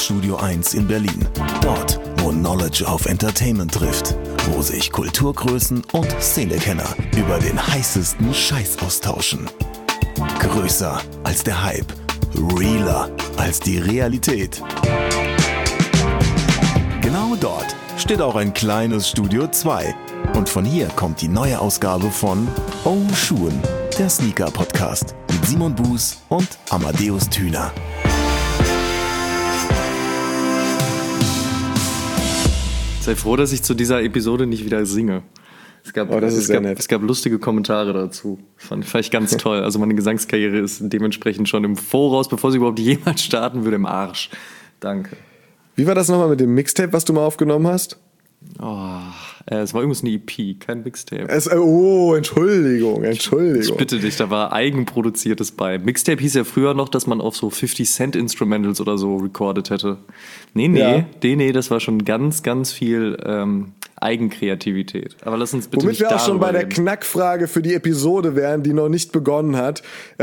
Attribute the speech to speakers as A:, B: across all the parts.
A: Studio 1 in Berlin. Dort, wo Knowledge auf Entertainment trifft. Wo sich Kulturgrößen und Szenekenner über den heißesten Scheiß austauschen. Größer als der Hype. Realer als die Realität. Genau dort steht auch ein kleines Studio 2. Und von hier kommt die neue Ausgabe von Oh Schuhen, der Sneaker-Podcast mit Simon Buß und Amadeus Thüner.
B: Sei froh, dass ich zu dieser Episode nicht wieder singe. Es gab lustige Kommentare dazu. Fand ich ganz toll. Also meine Gesangskarriere ist dementsprechend schon im Voraus, bevor sie überhaupt jemals starten würde, im Arsch. Danke.
C: Wie war das nochmal mit dem Mixtape, was du mal aufgenommen hast?
B: Es war übrigens eine EP, kein Mixtape.
C: Entschuldigung.
B: Ich bitte dich, da war Eigenproduziertes bei. Mixtape hieß ja früher noch, dass man auf so 50 Cent Instrumentals oder so recorded hätte. Nee, das war schon ganz, ganz viel Eigenkreativität. Aber lass uns bitte
C: nicht
B: darüber
C: wir auch schon bei der
B: reden.
C: Knackfrage für die Episode wären, die noch nicht begonnen hat.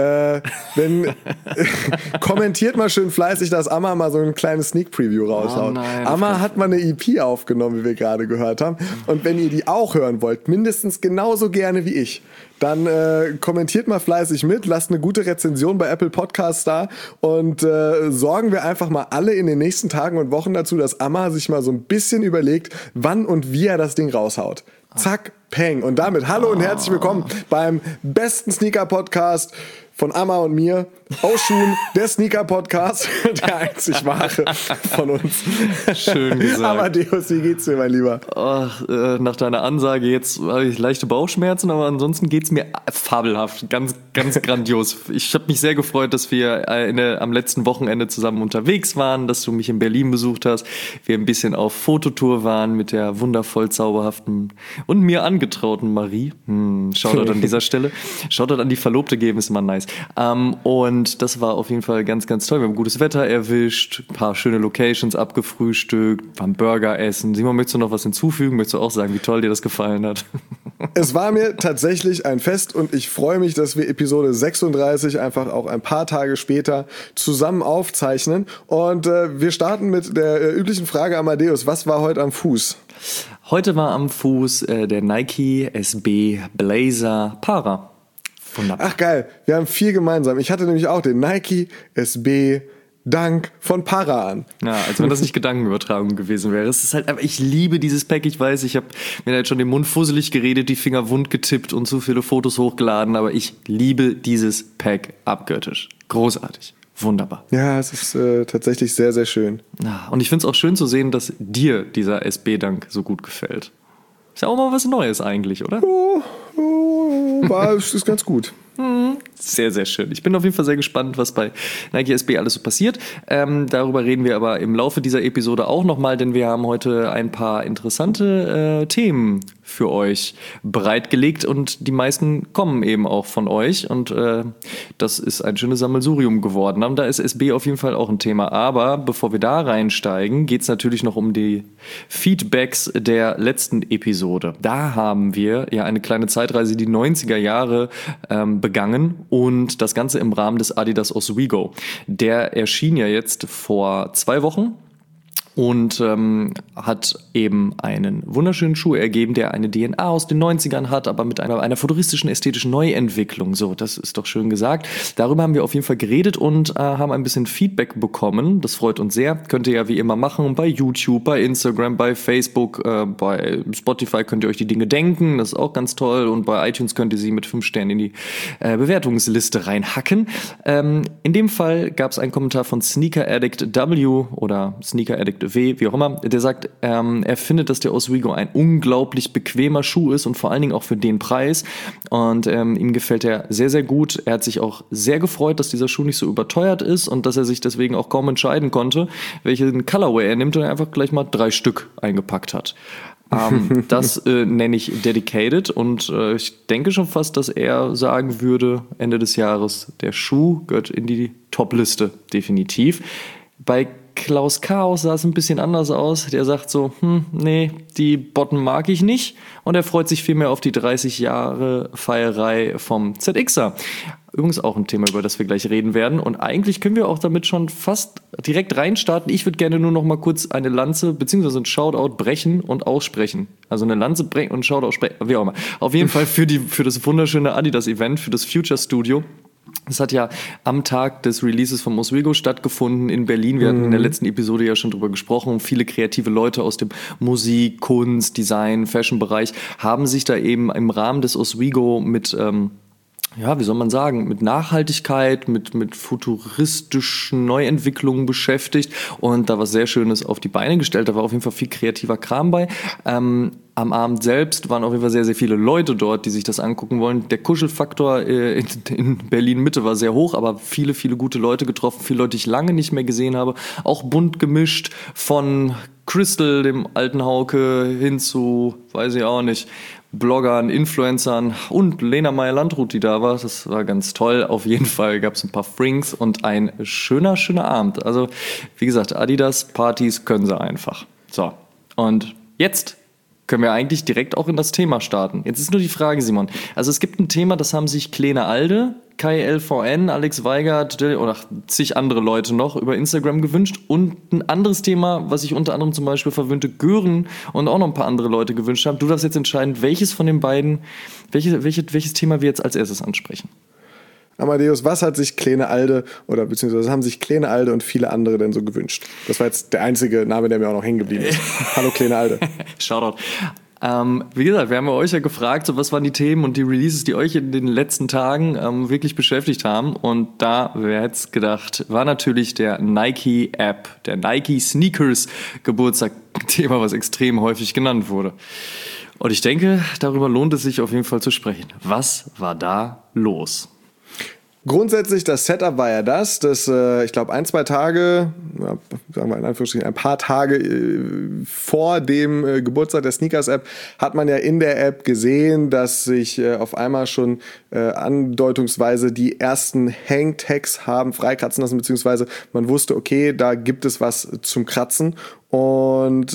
C: Kommentiert mal schön fleißig, dass Amma mal so ein kleines Sneak Preview raushaut.
B: Nein,
C: Amma hat mal eine EP aufgenommen, wie wir gerade gehört haben. Und wenn ihr die auch hören wollt, mindestens genauso gerne wie ich, dann kommentiert mal fleißig mit, lasst eine gute Rezension bei Apple Podcasts da und sorgen wir einfach mal alle in den nächsten Tagen und Wochen dazu, dass Amma sich mal so ein bisschen überlegt, wann und wie er das Ding raushaut. Zack, peng. Und damit hallo und herzlich willkommen beim besten Sneaker-Podcast von Amma und mir. Oshun, der Sneaker-Podcast, der einzig wahre von uns.
B: Schön gesagt.
C: Amadeus, wie geht's dir, mein Lieber?
B: Nach deiner Ansage jetzt habe ich leichte Bauchschmerzen, aber ansonsten geht's mir fabelhaft, ganz, ganz grandios. Ich habe mich sehr gefreut, dass wir am letzten Wochenende zusammen unterwegs waren, dass du mich in Berlin besucht hast, wir ein bisschen auf Fototour waren mit der wundervoll zauberhaften und mir angetrauten Marie. Shoutout an dieser Stelle. Shoutout an die Verlobte geben, ist immer nice. Und das war auf jeden Fall ganz, ganz toll. Wir haben gutes Wetter erwischt, ein paar schöne Locations abgefrühstückt, waren Burger essen. Simon, möchtest du noch was hinzufügen? Möchtest du auch sagen, wie toll dir das gefallen hat?
C: Es war mir tatsächlich ein Fest und ich freue mich, dass wir Episode 36 einfach auch ein paar Tage später zusammen aufzeichnen. Und wir starten mit der üblichen Frage, Amadeus, was war heute am Fuß?
B: Heute war am Fuß der Nike SB Blazer Para. Wunderbar.
C: Ach geil, wir haben viel gemeinsam. Ich hatte nämlich auch den Nike SB Dunk von Para an.
B: Ja, als wenn das nicht Gedankenübertragung gewesen wäre. Es ist halt einfach, ich liebe dieses Pack, ich weiß, ich habe mir da jetzt schon den Mund fusselig geredet, die Finger wund getippt und so viele Fotos hochgeladen, aber ich liebe dieses Pack abgöttisch. Großartig. Wunderbar.
C: Ja, es ist tatsächlich sehr, sehr schön.
B: Ja, und ich finde es auch schön zu sehen, dass dir dieser SB-Dunk so gut gefällt. Ist ja auch mal was Neues eigentlich, oder?
C: Es ist ganz gut.
B: Sehr, sehr schön. Ich bin auf jeden Fall sehr gespannt, was bei Nike SB alles so passiert. Darüber reden wir aber im Laufe dieser Episode auch nochmal, denn wir haben heute ein paar interessante Themen für euch bereitgelegt und die meisten kommen eben auch von euch und das ist ein schönes Sammelsurium geworden. Da ist SB auf jeden Fall auch ein Thema, aber bevor wir da reinsteigen, geht es natürlich noch um die Feedbacks der letzten Episode. Da haben wir ja eine kleine Zeitreise, die 90er Jahre begangen und das Ganze im Rahmen des Adidas Oswego. Der erschien ja jetzt vor 2 Wochen. Und hat eben einen wunderschönen Schuh ergeben, der eine DNA aus den 90ern hat, aber mit einer futuristischen, ästhetischen Neuentwicklung. So, das ist doch schön gesagt. Darüber haben wir auf jeden Fall geredet und haben ein bisschen Feedback bekommen. Das freut uns sehr. Könnt ihr ja wie immer machen bei YouTube, bei Instagram, bei Facebook, bei Spotify könnt ihr euch die Dinge denken. Das ist auch ganz toll. Und bei iTunes könnt ihr sie mit 5 Sternen in die Bewertungsliste reinhacken. In dem Fall gab es einen Kommentar von Sneaker Addict W oder Sneaker Addict W, wie auch immer, der sagt, er findet, dass der Oswego ein unglaublich bequemer Schuh ist und vor allen Dingen auch für den Preis und ihm gefällt er sehr, sehr gut. Er hat sich auch sehr gefreut, dass dieser Schuh nicht so überteuert ist und dass er sich deswegen auch kaum entscheiden konnte, welchen Colorway er nimmt und er einfach gleich mal 3 Stück eingepackt hat. Das nenne ich dedicated und ich denke schon fast, dass er sagen würde, Ende des Jahres, der Schuh gehört in die Top-Liste, definitiv. Bei Klaus Chaos sah es ein bisschen anders aus. Der sagt so, nee, die Botten mag ich nicht. Und er freut sich vielmehr auf die 30 Jahre Feierei vom ZXer. übrigens auch ein Thema, über das wir gleich reden werden. Und eigentlich können wir auch damit schon fast direkt reinstarten. Ich würde gerne nur noch mal kurz eine Lanze bzw. ein Shoutout brechen und aussprechen. Also eine Lanze brechen und Shoutout sprechen, wie auch immer. Auf jeden Fall für das wunderschöne Adidas-Event, für das Future Studio. Das hat ja am Tag des Releases von Oswego stattgefunden in Berlin. Wir hatten in der letzten Episode ja schon drüber gesprochen. Viele kreative Leute aus dem Musik-, Kunst-, Design-, Fashion-Bereich haben sich da eben im Rahmen des Oswego mit wie soll man sagen, mit Nachhaltigkeit, mit futuristischen Neuentwicklungen beschäftigt und da was sehr Schönes auf die Beine gestellt. Da war auf jeden Fall viel kreativer Kram bei. Am Abend selbst waren auf jeden Fall sehr, sehr viele Leute dort, die sich das angucken wollen. Der Kuschelfaktor in Berlin-Mitte war sehr hoch, aber viele, viele gute Leute getroffen. Viele Leute, die ich lange nicht mehr gesehen habe. Auch bunt gemischt von Crystal, dem alten Hauke, hin zu, weiß ich auch nicht, Bloggern, Influencern und Lena Meyer-Landrut, die da war. Das war ganz toll. Auf jeden Fall gab es ein paar Frings und ein schöner Abend. Also, wie gesagt, Adidas-Partys können sie einfach. So, und jetzt können wir eigentlich direkt auch in das Thema starten. Jetzt ist nur die Frage, Simon. Also es gibt ein Thema, das haben sich Kleine Alde, Kai LVN, Alex Weigert oder zig andere Leute noch über Instagram gewünscht. Und ein anderes Thema, was sich unter anderem zum Beispiel verwöhnte Gören und auch noch ein paar andere Leute gewünscht haben. Du darfst jetzt entscheiden, welches von den beiden, welches Thema wir jetzt als erstes ansprechen.
C: Amadeus, was hat sich Kleine Alde oder beziehungsweise haben sich Kleine Alde und viele andere denn so gewünscht? Das war jetzt der einzige Name, der mir auch noch hängen geblieben ist. Hallo Kleine Alde.
B: Shoutout. Wie gesagt, wir haben euch ja gefragt, so was waren die Themen und die Releases, die euch in den letzten Tagen wirklich beschäftigt haben. Und da, wer hätte es gedacht, war natürlich der Nike-App, der Nike Sneakers Geburtstag, Thema, was extrem häufig genannt wurde. Und ich denke, darüber lohnt es sich auf jeden Fall zu sprechen. Was war da los?
C: Grundsätzlich, das Setup war ja dass ich glaube, ein paar Tage vor dem Geburtstag der Sneakers-App hat man ja in der App gesehen, dass sich auf einmal schon andeutungsweise die ersten Hangtags haben freikratzen lassen, beziehungsweise man wusste, okay, da gibt es was zum Kratzen. Und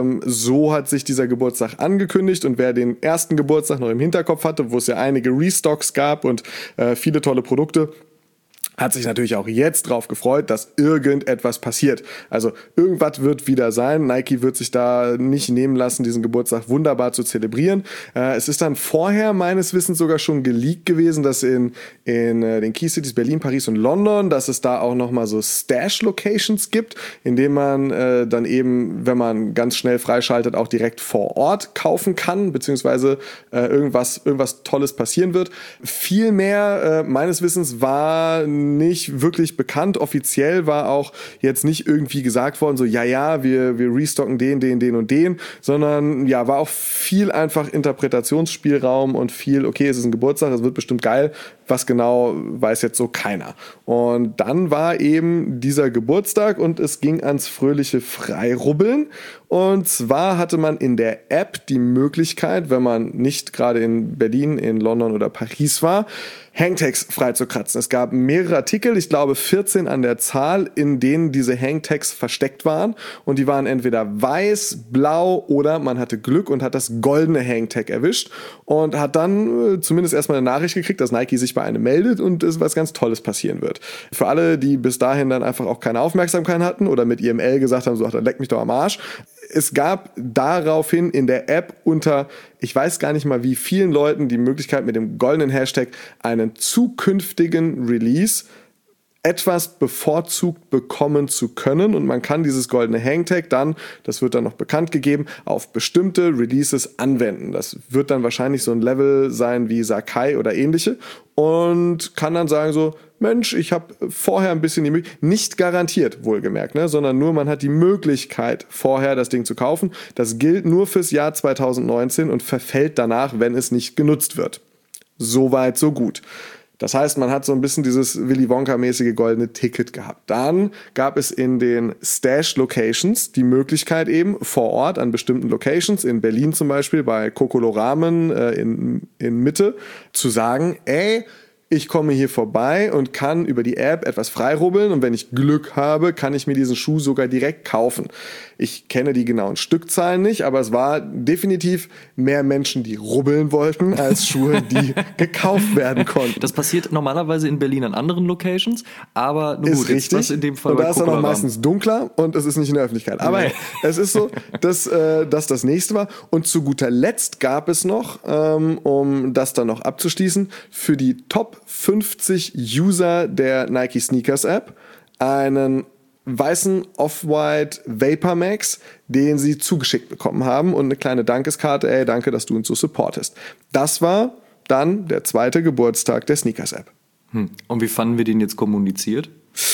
C: so hat sich dieser Geburtstag angekündigt und wer den ersten Geburtstag noch im Hinterkopf hatte, wo es ja einige Restocks gab und viele tolle Produkte, hat sich natürlich auch jetzt drauf gefreut, dass irgendetwas passiert. Also irgendwas wird wieder sein. Nike wird sich da nicht nehmen lassen, diesen Geburtstag wunderbar zu zelebrieren. Es ist dann vorher meines Wissens sogar schon geleakt gewesen, dass in den Key Cities Berlin, Paris und London, dass es da auch nochmal so Stash-Locations gibt, in denen man dann eben, wenn man ganz schnell freischaltet, auch direkt vor Ort kaufen kann, beziehungsweise irgendwas Tolles passieren wird. Viel mehr meines Wissens war nicht wirklich bekannt. Offiziell war auch jetzt nicht irgendwie gesagt worden, so wir restocken den und den, sondern ja, war auch viel einfach Interpretationsspielraum und viel, okay, es ist ein Geburtstag, es wird bestimmt geil. Was genau, weiß jetzt so keiner. Und dann war eben dieser Geburtstag und es ging ans fröhliche Freirubbeln. Und zwar hatte man in der App die Möglichkeit, wenn man nicht gerade in Berlin, in London oder Paris war, Hangtags freizukratzen. Es gab mehrere Artikel, ich glaube 14 an der Zahl, in denen diese Hangtags versteckt waren. Und die waren entweder weiß, blau oder man hatte Glück und hat das goldene Hangtag erwischt und hat dann zumindest erstmal eine Nachricht gekriegt, dass Nike sich bei einem meldet und es was ganz Tolles passieren wird. Für alle, die bis dahin dann einfach auch keine Aufmerksamkeit hatten oder mit IML gesagt haben, so, dann leck mich doch am Arsch. Es gab daraufhin in der App unter, ich weiß gar nicht mal wie vielen Leuten, die Möglichkeit mit dem goldenen Hashtag einen zukünftigen Release etwas bevorzugt bekommen zu können und man kann dieses goldene Hangtag dann, das wird dann noch bekannt gegeben, auf bestimmte Releases anwenden. Das wird dann wahrscheinlich so ein Level sein wie Sakai oder ähnliche und kann dann sagen so, Mensch, ich habe vorher ein bisschen die Möglichkeit, nicht garantiert wohlgemerkt, sondern nur man hat die Möglichkeit vorher das Ding zu kaufen. Das gilt nur fürs Jahr 2019 und verfällt danach, wenn es nicht genutzt wird. Soweit, so gut. Das heißt, man hat so ein bisschen dieses Willy Wonka-mäßige goldene Ticket gehabt. Dann gab es in den Stash-Locations die Möglichkeit eben vor Ort an bestimmten Locations, in Berlin zum Beispiel bei Kokolo Ramen in Mitte, zu sagen, ich komme hier vorbei und kann über die App etwas freirubbeln und wenn ich Glück habe, kann ich mir diesen Schuh sogar direkt kaufen. Ich kenne die genauen Stückzahlen nicht, aber es war definitiv mehr Menschen, die rubbeln wollten, als Schuhe, die gekauft werden konnten.
B: Das passiert normalerweise in Berlin an anderen Locations, aber nun gut,
C: ist richtig.
B: in dem Fall
C: und da ist dann auch
B: Kokolor
C: meistens dunkler und es ist nicht in der Öffentlichkeit. Aber hey, es ist so, dass das nächste war. Und zu guter Letzt gab es noch, um das dann noch abzuschließen, für die Top 50 User der Nike Sneakers App einen weißen Off-White Vapor Max, den sie zugeschickt bekommen haben und eine kleine Dankeskarte, ey, danke, dass du uns so supportest. Das war dann der 2. Geburtstag der Sneakers App.
B: Und wie fanden wir den jetzt kommuniziert?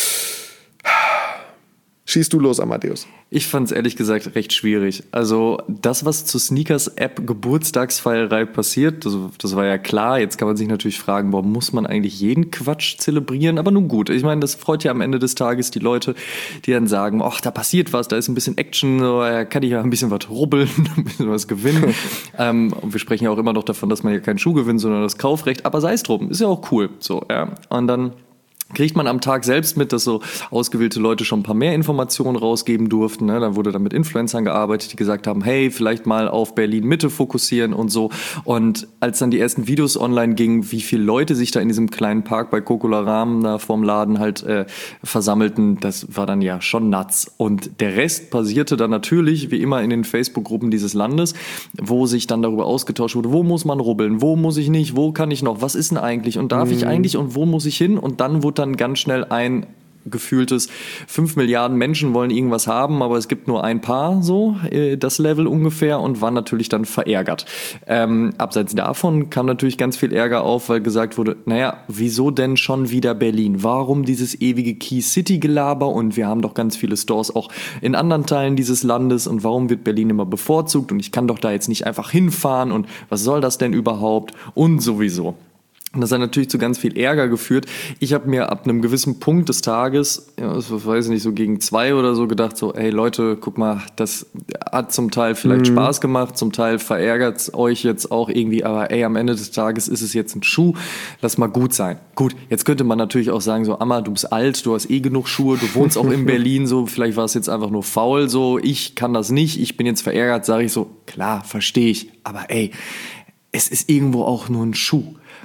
C: Schießt du los, Amadeus.
B: Ich fand es ehrlich gesagt recht schwierig. Also das, was zur Sneakers-App Geburtstagsfeierei passiert, das war ja klar. Jetzt kann man sich natürlich fragen, warum muss man eigentlich jeden Quatsch zelebrieren? Aber nun gut, ich meine, das freut ja am Ende des Tages die Leute, die dann sagen, ach, da passiert was, da ist ein bisschen Action, da kann ich ja ein bisschen was rubbeln, ein bisschen was gewinnen. Und wir sprechen ja auch immer noch davon, dass man ja keinen Schuh gewinnt, sondern das Kaufrecht. Aber sei es drum, ist ja auch cool. So, ja. Und dann kriegt man am Tag selbst mit, dass so ausgewählte Leute schon ein paar mehr Informationen rausgeben durften. Ne? Dann wurde dann mit Influencern gearbeitet, die gesagt haben, hey, vielleicht mal auf Berlin-Mitte fokussieren und so. Und als dann die ersten Videos online gingen, wie viele Leute sich da in diesem kleinen Park bei Kokolor Rahmen da vorm Laden halt versammelten, das war dann ja schon nuts. Und der Rest passierte dann natürlich, wie immer, in den Facebook-Gruppen dieses Landes, wo sich dann darüber ausgetauscht wurde, wo muss man rubbeln, wo muss ich nicht, wo kann ich noch, was ist denn eigentlich und darf ich eigentlich und wo muss ich hin? Und dann wurde dann ganz schnell ein gefühltes 5 Milliarden Menschen wollen irgendwas haben, aber es gibt nur ein paar, so das Level ungefähr, und waren natürlich dann verärgert. Abseits davon kam natürlich ganz viel Ärger auf, weil gesagt wurde, naja, wieso denn schon wieder Berlin? Warum dieses ewige Key City Gelaber? Und wir haben doch ganz viele Stores auch in anderen Teilen dieses Landes, und warum wird Berlin immer bevorzugt? Und ich kann doch da jetzt nicht einfach hinfahren, und was soll das denn überhaupt? Und sowieso. Und das hat natürlich zu ganz viel Ärger geführt. Ich habe mir ab einem gewissen Punkt des Tages, ja, das weiß ich nicht, so gegen 2 oder so gedacht, so, hey Leute, guck mal, das hat zum Teil vielleicht Spaß gemacht, zum Teil verärgert es euch jetzt auch irgendwie, aber ey, am Ende des Tages ist es jetzt ein Schuh, lass mal gut sein. Gut, jetzt könnte man natürlich auch sagen, so, Amma, du bist alt, du hast eh genug Schuhe, du wohnst auch in Berlin, so, vielleicht war es jetzt einfach nur faul, so, ich kann das nicht, ich bin jetzt verärgert, sage ich so, klar, verstehe ich, aber ey, es ist irgendwo auch nur ein Schuh.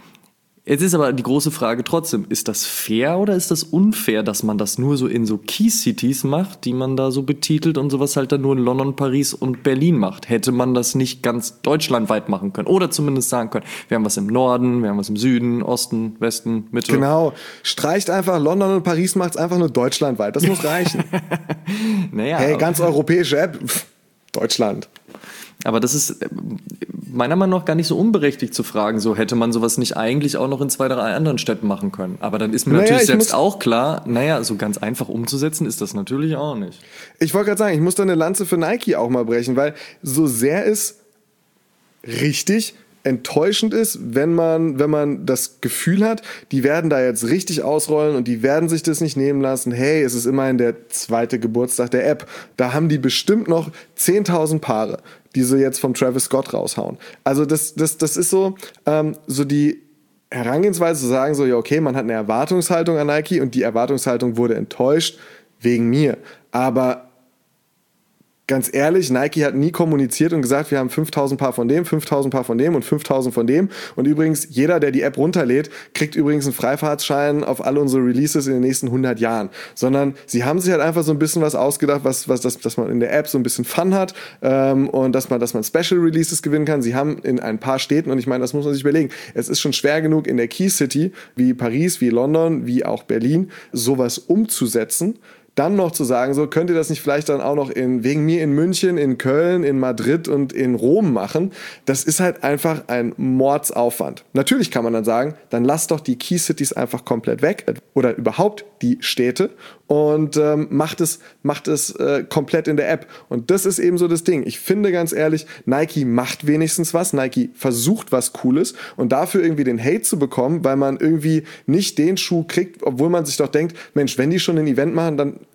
B: Jetzt ist aber die große Frage trotzdem, ist das fair oder ist das unfair, dass man das nur so in so Key-Cities macht, die man da so betitelt, und sowas halt dann nur in London, Paris und Berlin macht? Hätte man das nicht ganz deutschlandweit machen können? Oder zumindest sagen können, wir haben was im Norden, wir haben was im Süden, Osten, Westen, Mitte.
C: Genau, streicht einfach London und Paris, macht es einfach nur deutschlandweit, das muss reichen.
B: Naja,
C: hey, ganz europäische App, Deutschland.
B: Aber das ist meiner Meinung nach gar nicht so unberechtigt zu fragen, so hätte man sowas nicht eigentlich auch noch in 2, 3 anderen Städten machen können. Aber dann ist mir natürlich selbst auch klar, naja, so ganz einfach umzusetzen ist das natürlich auch nicht.
C: Ich wollte gerade sagen, ich muss da eine Lanze für Nike auch mal brechen, weil so sehr es richtig enttäuschend ist, wenn man das Gefühl hat, die werden da jetzt richtig ausrollen und die werden sich das nicht nehmen lassen. Hey, es ist immerhin der 2. Geburtstag der App. Da haben die bestimmt noch 10.000 Paare, die sie jetzt vom Travis Scott raushauen. Also das ist so die Herangehensweise zu sagen, so, ja, okay, man hat eine Erwartungshaltung an Nike und die Erwartungshaltung wurde enttäuscht wegen mir. Aber ganz ehrlich, Nike hat nie kommuniziert und gesagt, wir haben 5.000 Paar von dem, 5.000 Paar von dem und 5.000 von dem. Und übrigens, jeder, der die App runterlädt, kriegt übrigens einen Freifahrtschein auf alle unsere Releases in den nächsten 100 Jahren. Sondern sie haben sich halt einfach so ein bisschen was ausgedacht, dass man in der App so ein bisschen Fun hat und dass man Special Releases gewinnen kann. Sie haben in ein paar Städten, und ich meine, das muss man sich überlegen, es ist schon schwer genug in der Key City, wie Paris, wie London, wie auch Berlin, sowas umzusetzen. Dann noch zu sagen, so, könnt ihr das nicht vielleicht dann auch noch wegen mir in München, in Köln, in Madrid und in Rom machen? Das ist halt einfach ein Mordsaufwand. Natürlich kann man dann sagen, dann lasst doch die Key Cities einfach komplett weg oder überhaupt die Städte und macht es komplett in der App. Und das ist eben so das Ding. Ich finde ganz ehrlich, Nike macht wenigstens was. Nike versucht was Cooles, und dafür irgendwie den Hate zu bekommen, weil man irgendwie nicht den Schuh kriegt, obwohl man sich doch denkt, Mensch, wenn die schon ein Event machen, dann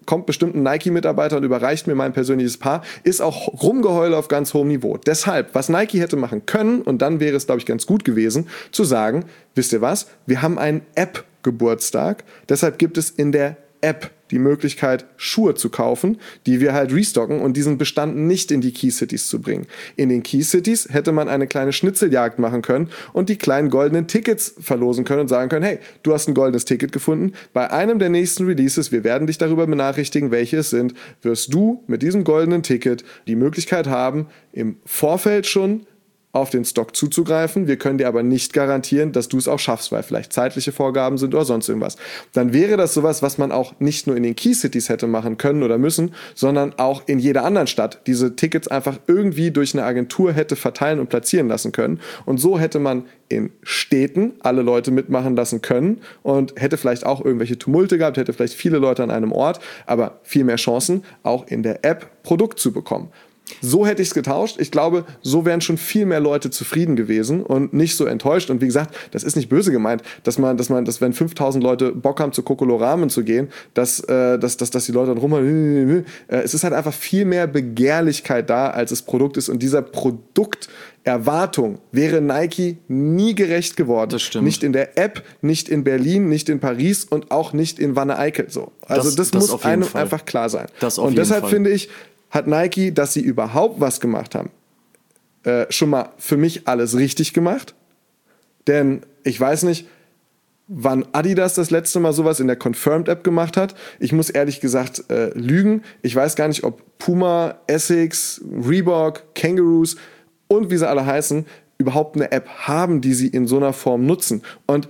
C: kommt bestimmt ein Nike-Mitarbeiter und überreicht mir mein persönliches Paar, ist auch Rumgeheule auf ganz hohem Niveau. Deshalb, was Nike hätte machen können, und dann wäre es, glaube ich, ganz gut gewesen, zu sagen, wisst ihr was, wir haben einen App-Geburtstag, deshalb gibt es in der App die Möglichkeit, Schuhe zu kaufen, die wir halt restocken und diesen Bestand nicht in die Key Cities zu bringen. In den Key Cities hätte man eine kleine Schnitzeljagd machen können und die kleinen goldenen Tickets verlosen können und sagen können, hey, du hast ein goldenes Ticket gefunden, bei einem der nächsten Releases, wir werden dich darüber benachrichtigen, welche es sind, wirst du mit diesem goldenen Ticket die Möglichkeit haben, im Vorfeld schon auf den Stock zuzugreifen. Wir können dir aber nicht garantieren, dass du es auch schaffst, weil vielleicht zeitliche Vorgaben sind oder sonst irgendwas. Dann wäre das sowas, was man auch nicht nur in den Key Cities hätte machen können oder müssen, sondern auch in jeder anderen Stadt diese Tickets einfach irgendwie durch eine Agentur hätte verteilen und platzieren lassen können. Und so hätte man in Städten alle Leute mitmachen lassen können und hätte vielleicht auch irgendwelche Tumulte gehabt, hätte vielleicht viele Leute an einem Ort, aber viel mehr Chancen, auch in der App Produkt zu bekommen. So hätte ich es getauscht. Ich glaube, so wären schon viel mehr Leute zufrieden gewesen und nicht so enttäuscht. Und wie gesagt, das ist nicht böse gemeint, dass wenn 5000 Leute Bock haben, zu Kokolor-Ramen zu gehen, dass die Leute dann rumhauen. Es ist halt einfach viel mehr Begehrlichkeit da, als es Produkt ist. Und dieser Produkterwartung wäre Nike nie gerecht geworden.
B: Das stimmt.
C: Nicht in der App, nicht in Berlin, nicht in Paris und auch nicht in Wanne-Eickel. So. Also das muss einem einfach klar sein. Und deshalb finde ich, hat Nike, dass sie überhaupt was gemacht haben, schon mal für mich alles richtig gemacht. Denn ich weiß nicht, wann Adidas das letzte Mal sowas in der Confirmed-App gemacht hat. Ich muss ehrlich gesagt lügen. Ich weiß gar nicht, ob Puma, Essex, Reebok, Kangaroos und wie sie alle heißen, überhaupt eine App haben, die sie in so einer Form nutzen. Und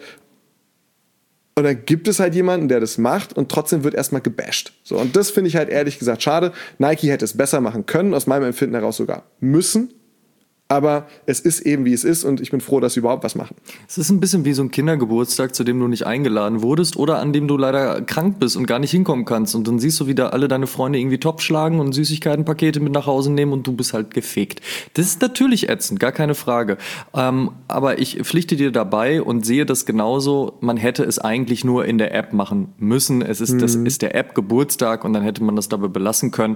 C: dann gibt es halt jemanden, der das macht und trotzdem wird erstmal gebasht. So, und das finde ich halt ehrlich gesagt schade. Nike hätte es besser machen können, aus meinem Empfinden heraus sogar müssen. Aber es ist eben, wie es ist und ich bin froh, dass sie überhaupt was machen.
B: Es ist ein bisschen wie so ein Kindergeburtstag, zu dem du nicht eingeladen wurdest oder an dem du leider krank bist und gar nicht hinkommen kannst. Und dann siehst du, wie da alle deine Freunde irgendwie top schlagen und Süßigkeitenpakete mit nach Hause nehmen und du bist halt gefegt. Das ist natürlich ätzend, gar keine Frage. Aber ich pflichte dir dabei und sehe das genauso. Man hätte es eigentlich nur in der App machen müssen. Das ist der App-Geburtstag und dann hätte man das dabei belassen können.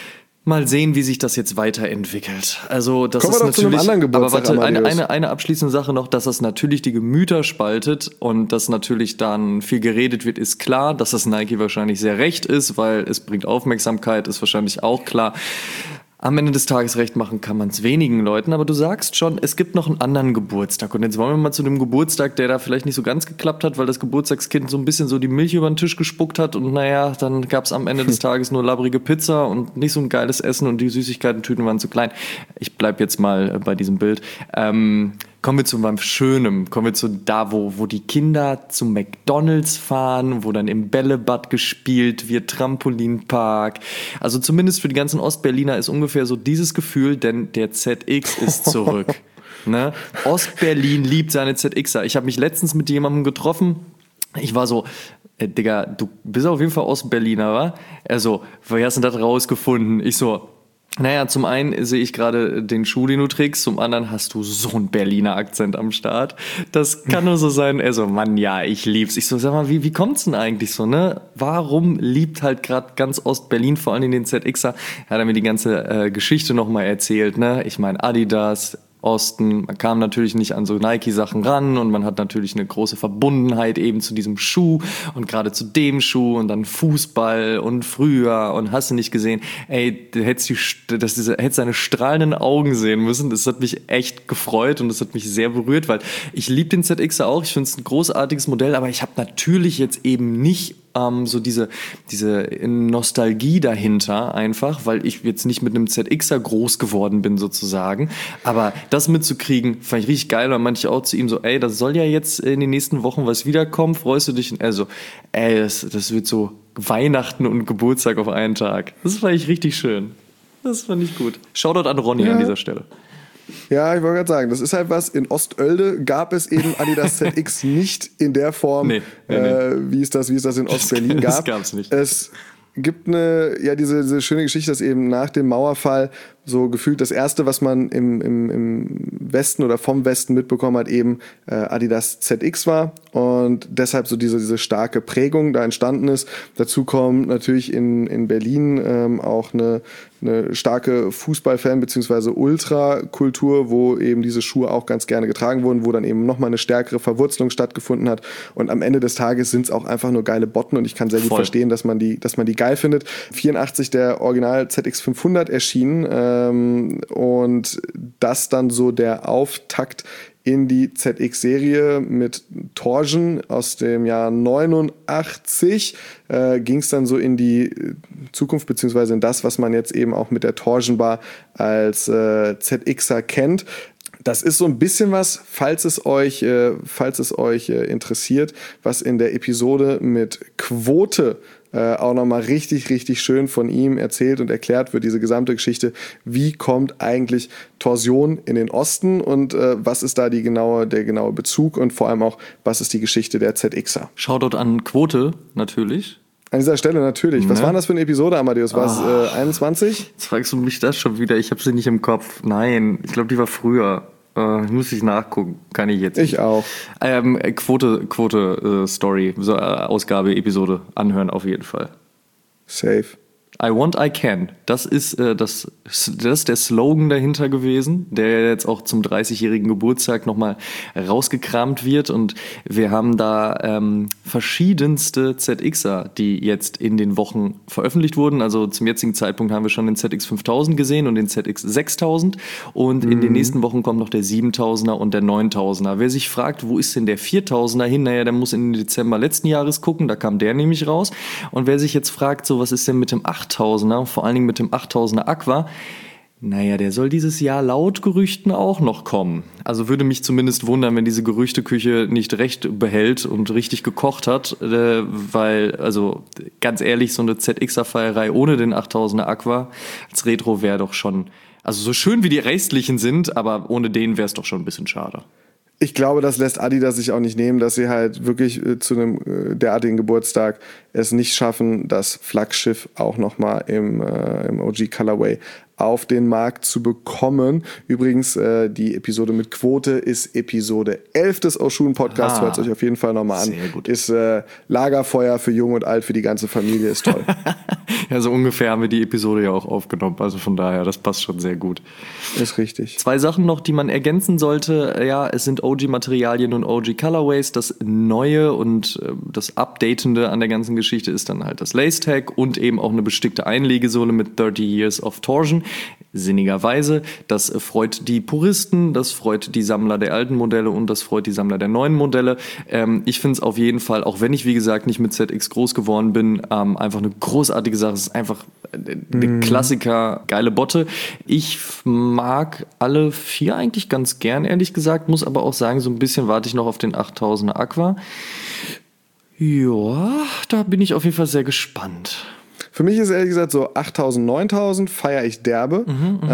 B: Mal sehen, wie sich das jetzt weiterentwickelt. Also das
C: Kommen
B: ist
C: wir doch zu einem
B: natürlich.
C: anderen Geburtstag,
B: aber warte, eine abschließende Sache noch, dass das natürlich die Gemüter spaltet und dass natürlich dann viel geredet wird, ist klar. Dass das Nike wahrscheinlich sehr recht ist, weil es bringt Aufmerksamkeit, ist wahrscheinlich auch klar. Am Ende des Tages recht machen kann man es wenigen Leuten, aber du sagst schon, es gibt noch einen anderen Geburtstag. Und jetzt wollen wir mal zu dem Geburtstag, der da vielleicht nicht so ganz geklappt hat, weil das Geburtstagskind so ein bisschen so die Milch über den Tisch gespuckt hat und naja, dann gab es am Ende des Tages nur labbrige Pizza und nicht so ein geiles Essen und die Süßigkeiten-Tüten waren zu klein. Ich bleib jetzt mal bei diesem Bild. Kommen wir zu was Schönem. Kommen wir zu da, wo die Kinder zum McDonald's fahren, wo dann im Bällebad gespielt wird, Trampolinpark. Also zumindest für die ganzen Ostberliner ist ungefähr so dieses Gefühl, denn der ZX ist zurück. Ne? Ostberlin liebt seine ZXer. Ich habe mich letztens mit jemandem getroffen. Ich war so, Digga, du bist auf jeden Fall Ostberliner, wa? Also, wie hast du das rausgefunden? Ich so, naja, zum einen sehe ich gerade den Schuh, den du trägst, zum anderen hast du so einen Berliner Akzent am Start. Das kann nur so sein, also Mann, ja, ich lieb's. Ich so, sag mal, wie kommt's denn eigentlich so, ne? Warum liebt halt gerade ganz Ostberlin, vor allem den ZXer? Er hat mir die ganze Geschichte nochmal erzählt, ne? Ich meine, Adidas, Osten, man kam natürlich nicht an so Nike-Sachen ran und man hat natürlich eine große Verbundenheit eben zu diesem Schuh und gerade zu dem Schuh und dann Fußball und früher und hast du nicht gesehen, ey, du hättest seine strahlenden Augen sehen müssen, das hat mich echt gefreut und das hat mich sehr berührt, weil ich liebe den ZXer auch, ich finde es ein großartiges Modell, aber ich habe natürlich jetzt eben nicht so diese Nostalgie dahinter einfach, weil ich jetzt nicht mit einem ZXer groß geworden bin sozusagen, aber das mitzukriegen, fand ich richtig geil, und manche auch zu ihm so, ey, das soll ja jetzt in den nächsten Wochen was wiederkommen, freust du dich? Also, ey, das wird so Weihnachten und Geburtstag auf einen Tag. Das fand ich richtig schön. Das fand ich gut. Shoutout an Ronny an dieser Stelle.
C: Ja, ich wollte gerade sagen, das ist halt was, in Ostölde gab es eben Adidas ZX nicht in der Form, nee. Wie es das in Ostberlin gab.
B: Das gab's nicht.
C: Es gibt diese schöne Geschichte, dass eben nach dem Mauerfall so gefühlt das Erste, was man im Westen oder vom Westen mitbekommen hat, eben Adidas ZX war und deshalb so diese starke Prägung da entstanden ist. Dazu kommt natürlich in Berlin auch eine starke Fußballfan- bzw. Ultrakultur, wo eben diese Schuhe auch ganz gerne getragen wurden, wo dann eben nochmal eine stärkere Verwurzelung stattgefunden hat. Und am Ende des Tages sind es auch einfach nur geile Botten und ich kann sehr gut verstehen, dass man die geil findet. 84 der Original ZX 500 erschienen und das dann so der Auftakt in die ZX-Serie mit Torsion aus dem Jahr 89 ging es dann so in die Zukunft, beziehungsweise in das, was man jetzt eben auch mit der Torsion Bar als ZXer kennt. Das ist so ein bisschen was, falls es euch interessiert, was in der Episode mit Quote auch nochmal richtig, richtig schön von ihm erzählt und erklärt wird, diese gesamte Geschichte. Wie kommt eigentlich Torsion in den Osten und was ist da der genaue Bezug und vor allem auch, was ist die Geschichte der ZXer?
B: Shoutout an Quote, natürlich.
C: An dieser Stelle natürlich. Was war denn das für eine Episode, Amadeus? War es 21?
B: Jetzt fragst du mich das schon wieder. Ich habe sie nicht im Kopf. Nein, ich glaube, die war früher. Muss ich nachgucken. Kann ich jetzt nicht.
C: Ich auch.
B: Quote Story, so, Ausgabe, Episode anhören auf jeden Fall.
C: Safe.
B: I want, I can. Das ist der Slogan dahinter gewesen, der jetzt auch zum 30-jährigen Geburtstag nochmal rausgekramt wird. Und wir haben da verschiedenste ZXer, die jetzt in den Wochen veröffentlicht wurden. Also zum jetzigen Zeitpunkt haben wir schon den ZX 5000 gesehen und den ZX 6000. Und in den nächsten Wochen kommt noch der 7000er und der 9000er. Wer sich fragt, wo ist denn der 4000er hin? Naja, der muss in den Dezember letzten Jahres gucken. Da kam der nämlich raus. Und wer sich jetzt fragt, so was ist denn mit dem 8000er, vor allen Dingen mit dem 8000er Aqua, naja, der soll dieses Jahr laut Gerüchten auch noch kommen. Also würde mich zumindest wundern, wenn diese Gerüchteküche nicht recht behält und richtig gekocht hat, weil, also ganz ehrlich, so eine ZXer-Feierei ohne den 8000er Aqua als Retro wäre doch schon, also so schön wie die restlichen sind, aber ohne den wäre es doch schon ein bisschen schade.
C: Ich glaube, das lässt Adidas sich auch nicht nehmen, dass sie halt wirklich zu einem derartigen Geburtstag es nicht schaffen, das Flaggschiff auch nochmal im OG Colorway auf den Markt zu bekommen. Übrigens, die Episode mit Quote ist Episode 11 des Oshun Podcasts. Hört es euch auf jeden Fall nochmal an.
B: Sehr gut.
C: Ist Lagerfeuer für Jung und Alt, für die ganze Familie, ist toll.
B: Ja, so ungefähr haben wir die Episode ja auch aufgenommen. Also von daher, das passt schon sehr gut.
C: Ist richtig.
B: 2 Sachen noch, die man ergänzen sollte. Ja, es sind OG-Materialien und OG-Colorways. Das Neue und das Updatende an der ganzen Geschichte ist dann halt das Lace-Tag und eben auch eine bestickte Einlegesohle mit 30 Years of Torsion. Sinnigerweise, das freut die Puristen, das freut die Sammler der alten Modelle und das freut die Sammler der neuen Modelle. Ich finde es auf jeden Fall, auch wenn ich wie gesagt nicht mit ZX groß geworden bin, einfach eine großartige Sache. Es ist einfach eine Klassiker, geile Botte. Ich mag alle 4 eigentlich ganz gern, ehrlich gesagt, muss aber auch sagen, so ein bisschen warte ich noch auf den 8000er Aqua. Ja, da bin ich auf jeden Fall sehr gespannt.
C: Für mich ist ehrlich gesagt so 8000, 9000 feiere ich derbe.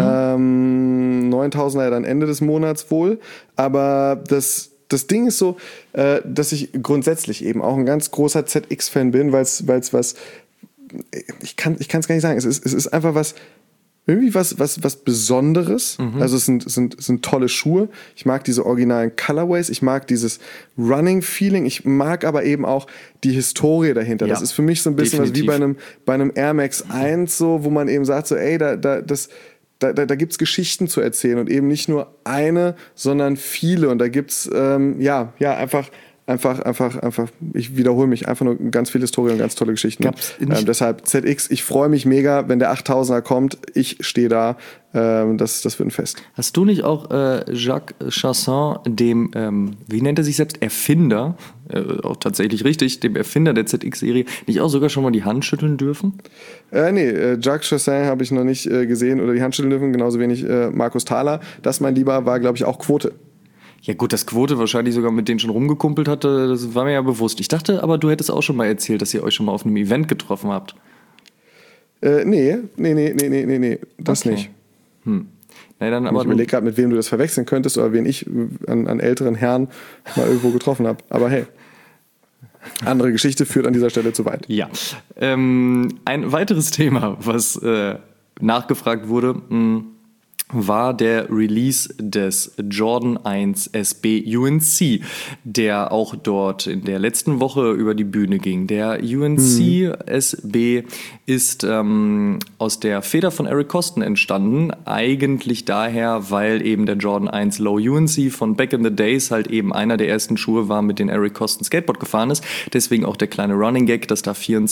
C: 9000er ja dann Ende des Monats wohl. Aber das Ding ist so, dass ich grundsätzlich eben auch ein ganz großer ZX-Fan bin, weil es was, ich kann es gar nicht sagen, es ist einfach was, irgendwie was Besonderes. Also es sind tolle Schuhe. Ich mag diese originalen Colorways. Ich mag dieses Running-Feeling. Ich mag aber eben auch die Historie dahinter. Ja, das ist für mich so ein bisschen definitiv was wie bei einem Air Max 1, so, wo man eben sagt, so, ey, da gibt's Geschichten zu erzählen und eben nicht nur eine, sondern viele. Und da gibt's einfach, ich wiederhole mich, einfach nur ganz viel Historie und ganz tolle Geschichten. Deshalb ZX, ich freue mich mega, wenn der 8000er kommt. Ich stehe da, das wird ein Fest.
B: Hast du nicht auch Jacques Chassin, dem, wie nennt er sich selbst, Erfinder, auch tatsächlich richtig, dem Erfinder der ZX-Serie, nicht auch sogar schon mal die Hand schütteln dürfen?
C: Jacques Chassin habe ich noch nicht gesehen oder die Hand schütteln dürfen, genauso wenig Markus Thaler. Das, mein Lieber, war, glaube ich, auch Quote.
B: Ja gut, dass Quote wahrscheinlich sogar mit denen schon rumgekumpelt hatte, das war mir ja bewusst. Ich dachte aber, du hättest auch schon mal erzählt, dass ihr euch schon mal auf einem Event getroffen habt.
C: Nee. Das okay. Nicht.
B: Nee, dann aber
C: ich überlege gerade, mit wem du das verwechseln könntest oder wen ich an älteren Herren mal irgendwo getroffen habe. Aber hey, andere Geschichte führt an dieser Stelle zu weit.
B: Ja. Ein weiteres Thema, was nachgefragt wurde, war der Release des Jordan 1 SB UNC, der auch dort in der letzten Woche über die Bühne ging. Der UNC SB ist aus der Feder von Eric Koston entstanden, eigentlich daher, weil eben der Jordan 1 Low UNC von Back in the Days halt eben einer der ersten Schuhe war, mit denen Eric Koston Skateboard gefahren ist. Deswegen auch der kleine Running Gag, dass da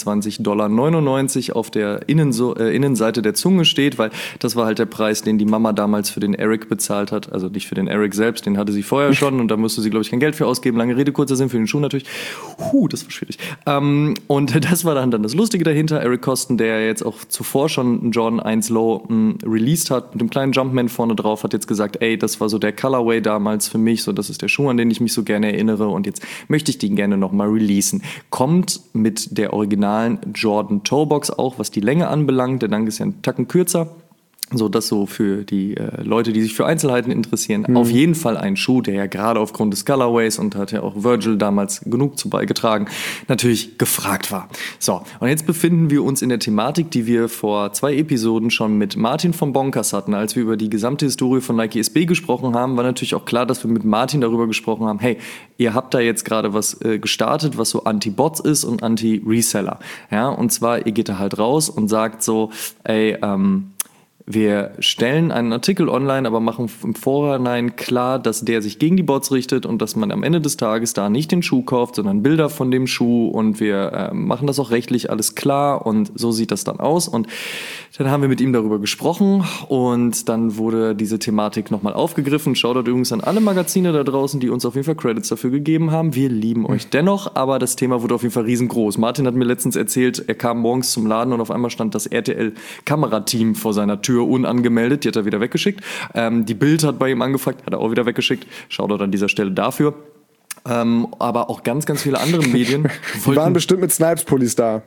B: $24,99 auf der Innenseite der Zunge steht, weil das war halt der Preis, den die Mama damals für den Eric bezahlt hat. Also nicht für den Eric selbst, den hatte sie vorher schon und da musste sie, glaube ich, kein Geld für ausgeben. Lange Rede, kurzer Sinn, für den Schuh natürlich. Das war schwierig. Und das war dann das Lustige dahinter. Eric Koston, der jetzt auch zuvor schon einen Jordan 1 Low released hat, mit dem kleinen Jumpman vorne drauf, hat jetzt gesagt, ey, das war so der Colorway damals für mich, so das ist der Schuh, an den ich mich so gerne erinnere und jetzt möchte ich den gerne nochmal releasen. Kommt mit der originalen Jordan Toebox auch, was die Länge anbelangt. Der Dank ist ja einen Tacken kürzer. So, das so für die Leute, die sich für Einzelheiten interessieren. Auf jeden Fall ein Schuh, der ja gerade aufgrund des Colorways, und hat ja auch Virgil damals genug zu beigetragen, natürlich gefragt war. So, und jetzt befinden wir uns in der Thematik, die wir vor 2 Episoden schon mit Martin von Bonkers hatten. Als wir über die gesamte Historie von Nike SB gesprochen haben, war natürlich auch klar, dass wir mit Martin darüber gesprochen haben, hey, ihr habt da jetzt gerade was gestartet, was so Anti-Bots ist und Anti-Reseller. Ja, und zwar, ihr geht da halt raus und sagt so, ey, wir stellen einen Artikel online, aber machen im Vorhinein klar, dass der sich gegen die Bots richtet und dass man am Ende des Tages da nicht den Schuh kauft, sondern Bilder von dem Schuh, und wir machen das auch rechtlich alles klar und so sieht das dann aus. Und dann haben wir mit ihm darüber gesprochen und dann wurde diese Thematik nochmal aufgegriffen. Shoutout übrigens an alle Magazine da draußen, die uns auf jeden Fall Credits dafür gegeben haben. Wir lieben euch dennoch, aber das Thema wurde auf jeden Fall riesengroß. Martin hat mir letztens erzählt, er kam morgens zum Laden und auf einmal stand das RTL-Kamerateam vor seiner Tür unangemeldet, die hat er wieder weggeschickt. Die Bild hat bei ihm angefragt, hat er auch wieder weggeschickt. Shoutout an dieser Stelle dafür. Aber auch ganz, ganz viele andere Medien.
C: Die waren bestimmt mit Snipes-Pullis da.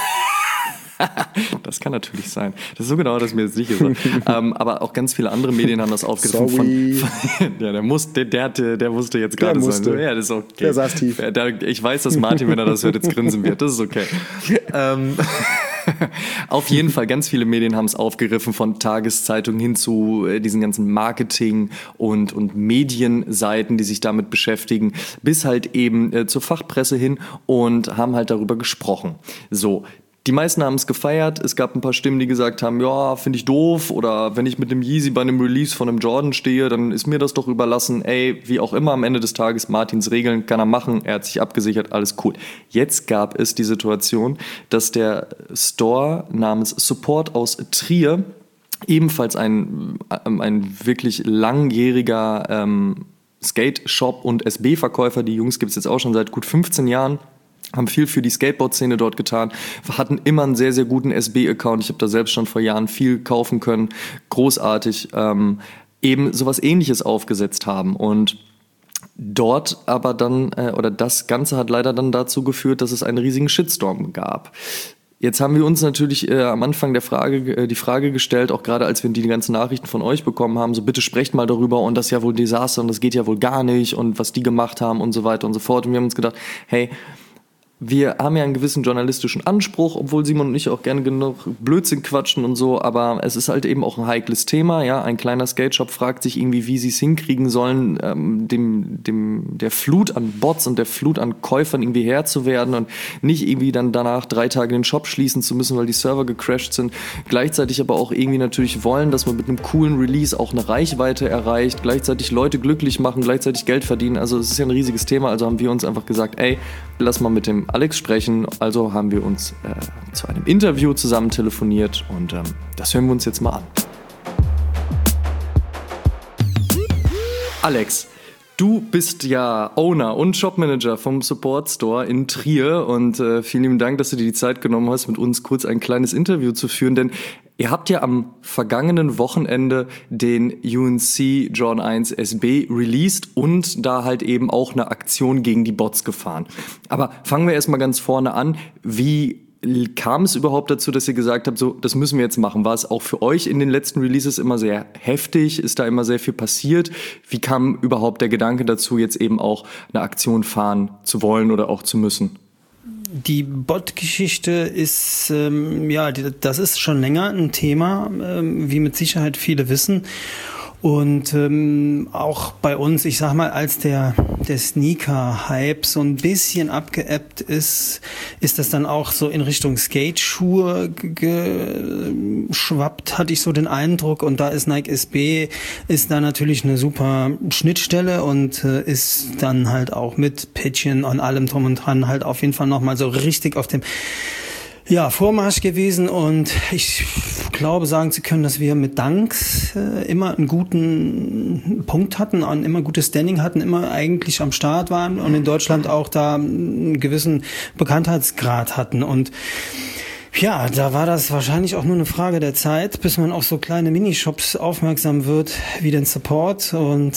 B: Das kann natürlich sein. Das ist so genau, dass ich mir jetzt sicher bin. Aber auch ganz viele andere Medien haben das aufgegriffen. Ja, der musste jetzt gerade sein. Ja, das ist okay.
C: Der saß tief.
B: Ich weiß, dass Martin, wenn er das hört, jetzt grinsen wird. Das ist okay. Auf jeden Fall, ganz viele Medien haben es aufgegriffen, von Tageszeitungen hin zu diesen ganzen Marketing- und Medienseiten, die sich damit beschäftigen, bis halt eben zur Fachpresse hin und haben halt darüber gesprochen. So. Die meisten haben es gefeiert. Es gab ein paar Stimmen, die gesagt haben, ja, finde ich doof. Oder wenn ich mit einem Yeezy bei einem Release von einem Jordan stehe, dann ist mir das doch überlassen. Ey, wie auch immer, am Ende des Tages, Martins Regeln kann er machen. Er hat sich abgesichert, alles cool. Jetzt gab es die Situation, dass der Store namens Support aus Trier, ebenfalls ein wirklich langjähriger Skate-Shop und SB-Verkäufer, die Jungs gibt es jetzt auch schon seit gut 15 Jahren, haben viel für die Skateboard-Szene dort getan, hatten immer einen sehr, sehr guten SB-Account. Ich habe da selbst schon vor Jahren viel kaufen können. Großartig. Eben sowas Ähnliches aufgesetzt haben. Und dort aber dann, oder das Ganze hat leider dann dazu geführt, dass es einen riesigen Shitstorm gab. Jetzt haben wir uns natürlich am Anfang die Frage gestellt, auch gerade als wir die ganzen Nachrichten von euch bekommen haben, so bitte sprecht mal darüber und das ist ja wohl ein Desaster und das geht ja wohl gar nicht und was die gemacht haben und so weiter und so fort. Und wir haben uns gedacht, hey, wir haben ja einen gewissen journalistischen Anspruch, obwohl Simon und ich auch gerne genug Blödsinn quatschen und so, aber es ist halt eben auch ein heikles Thema, ja, ein kleiner Skate-Shop fragt sich irgendwie, wie sie es hinkriegen sollen, der Flut an Bots und der Flut an Käufern irgendwie Herr zu werden und nicht irgendwie dann danach 3 Tage den Shop schließen zu müssen, weil die Server gecrashed sind, gleichzeitig aber auch irgendwie natürlich wollen, dass man mit einem coolen Release auch eine Reichweite erreicht, gleichzeitig Leute glücklich machen, gleichzeitig Geld verdienen, also es ist ja ein riesiges Thema, also haben wir uns einfach gesagt, ey, lass mal mit dem Alex sprechen, also haben wir uns zu einem Interview zusammen telefoniert und das hören wir uns jetzt mal an. Alex, du bist ja Owner und Shopmanager vom Support Store in Trier und vielen lieben Dank, dass du dir die Zeit genommen hast, mit uns kurz ein kleines Interview zu führen, denn ihr habt ja am vergangenen Wochenende den UNC Jordan 1 SB released und da halt eben auch eine Aktion gegen die Bots gefahren. Aber fangen wir erstmal ganz vorne an. Wie kam es überhaupt dazu, dass ihr gesagt habt, so, das müssen wir jetzt machen? War es auch für euch in den letzten Releases immer sehr heftig? Ist da immer sehr viel passiert? Wie kam überhaupt der Gedanke dazu, jetzt eben auch eine Aktion fahren zu wollen oder auch zu müssen?
D: die Bot-Geschichte ist, das ist schon länger ein Thema, wie mit Sicherheit viele wissen. Und auch bei uns, ich sag mal, als der Sneaker-Hype so ein bisschen abgeebbt ist das dann auch so in Richtung Skate-Schuhe geschwappt, hatte ich so den Eindruck. Und da ist Nike SB, ist da natürlich eine super Schnittstelle und ist dann halt auch mit Pitchen und allem drum und dran halt auf jeden Fall nochmal so richtig auf dem Vormarsch gewesen, und ich glaube, sagen zu können, dass wir mit Dunks immer einen guten Punkt hatten und immer gutes Standing hatten, immer eigentlich am Start waren und in Deutschland auch da einen gewissen Bekanntheitsgrad hatten. Und ja, da war das wahrscheinlich auch nur eine Frage der Zeit, bis man auf so kleine Minishops aufmerksam wird, wie den Support. Und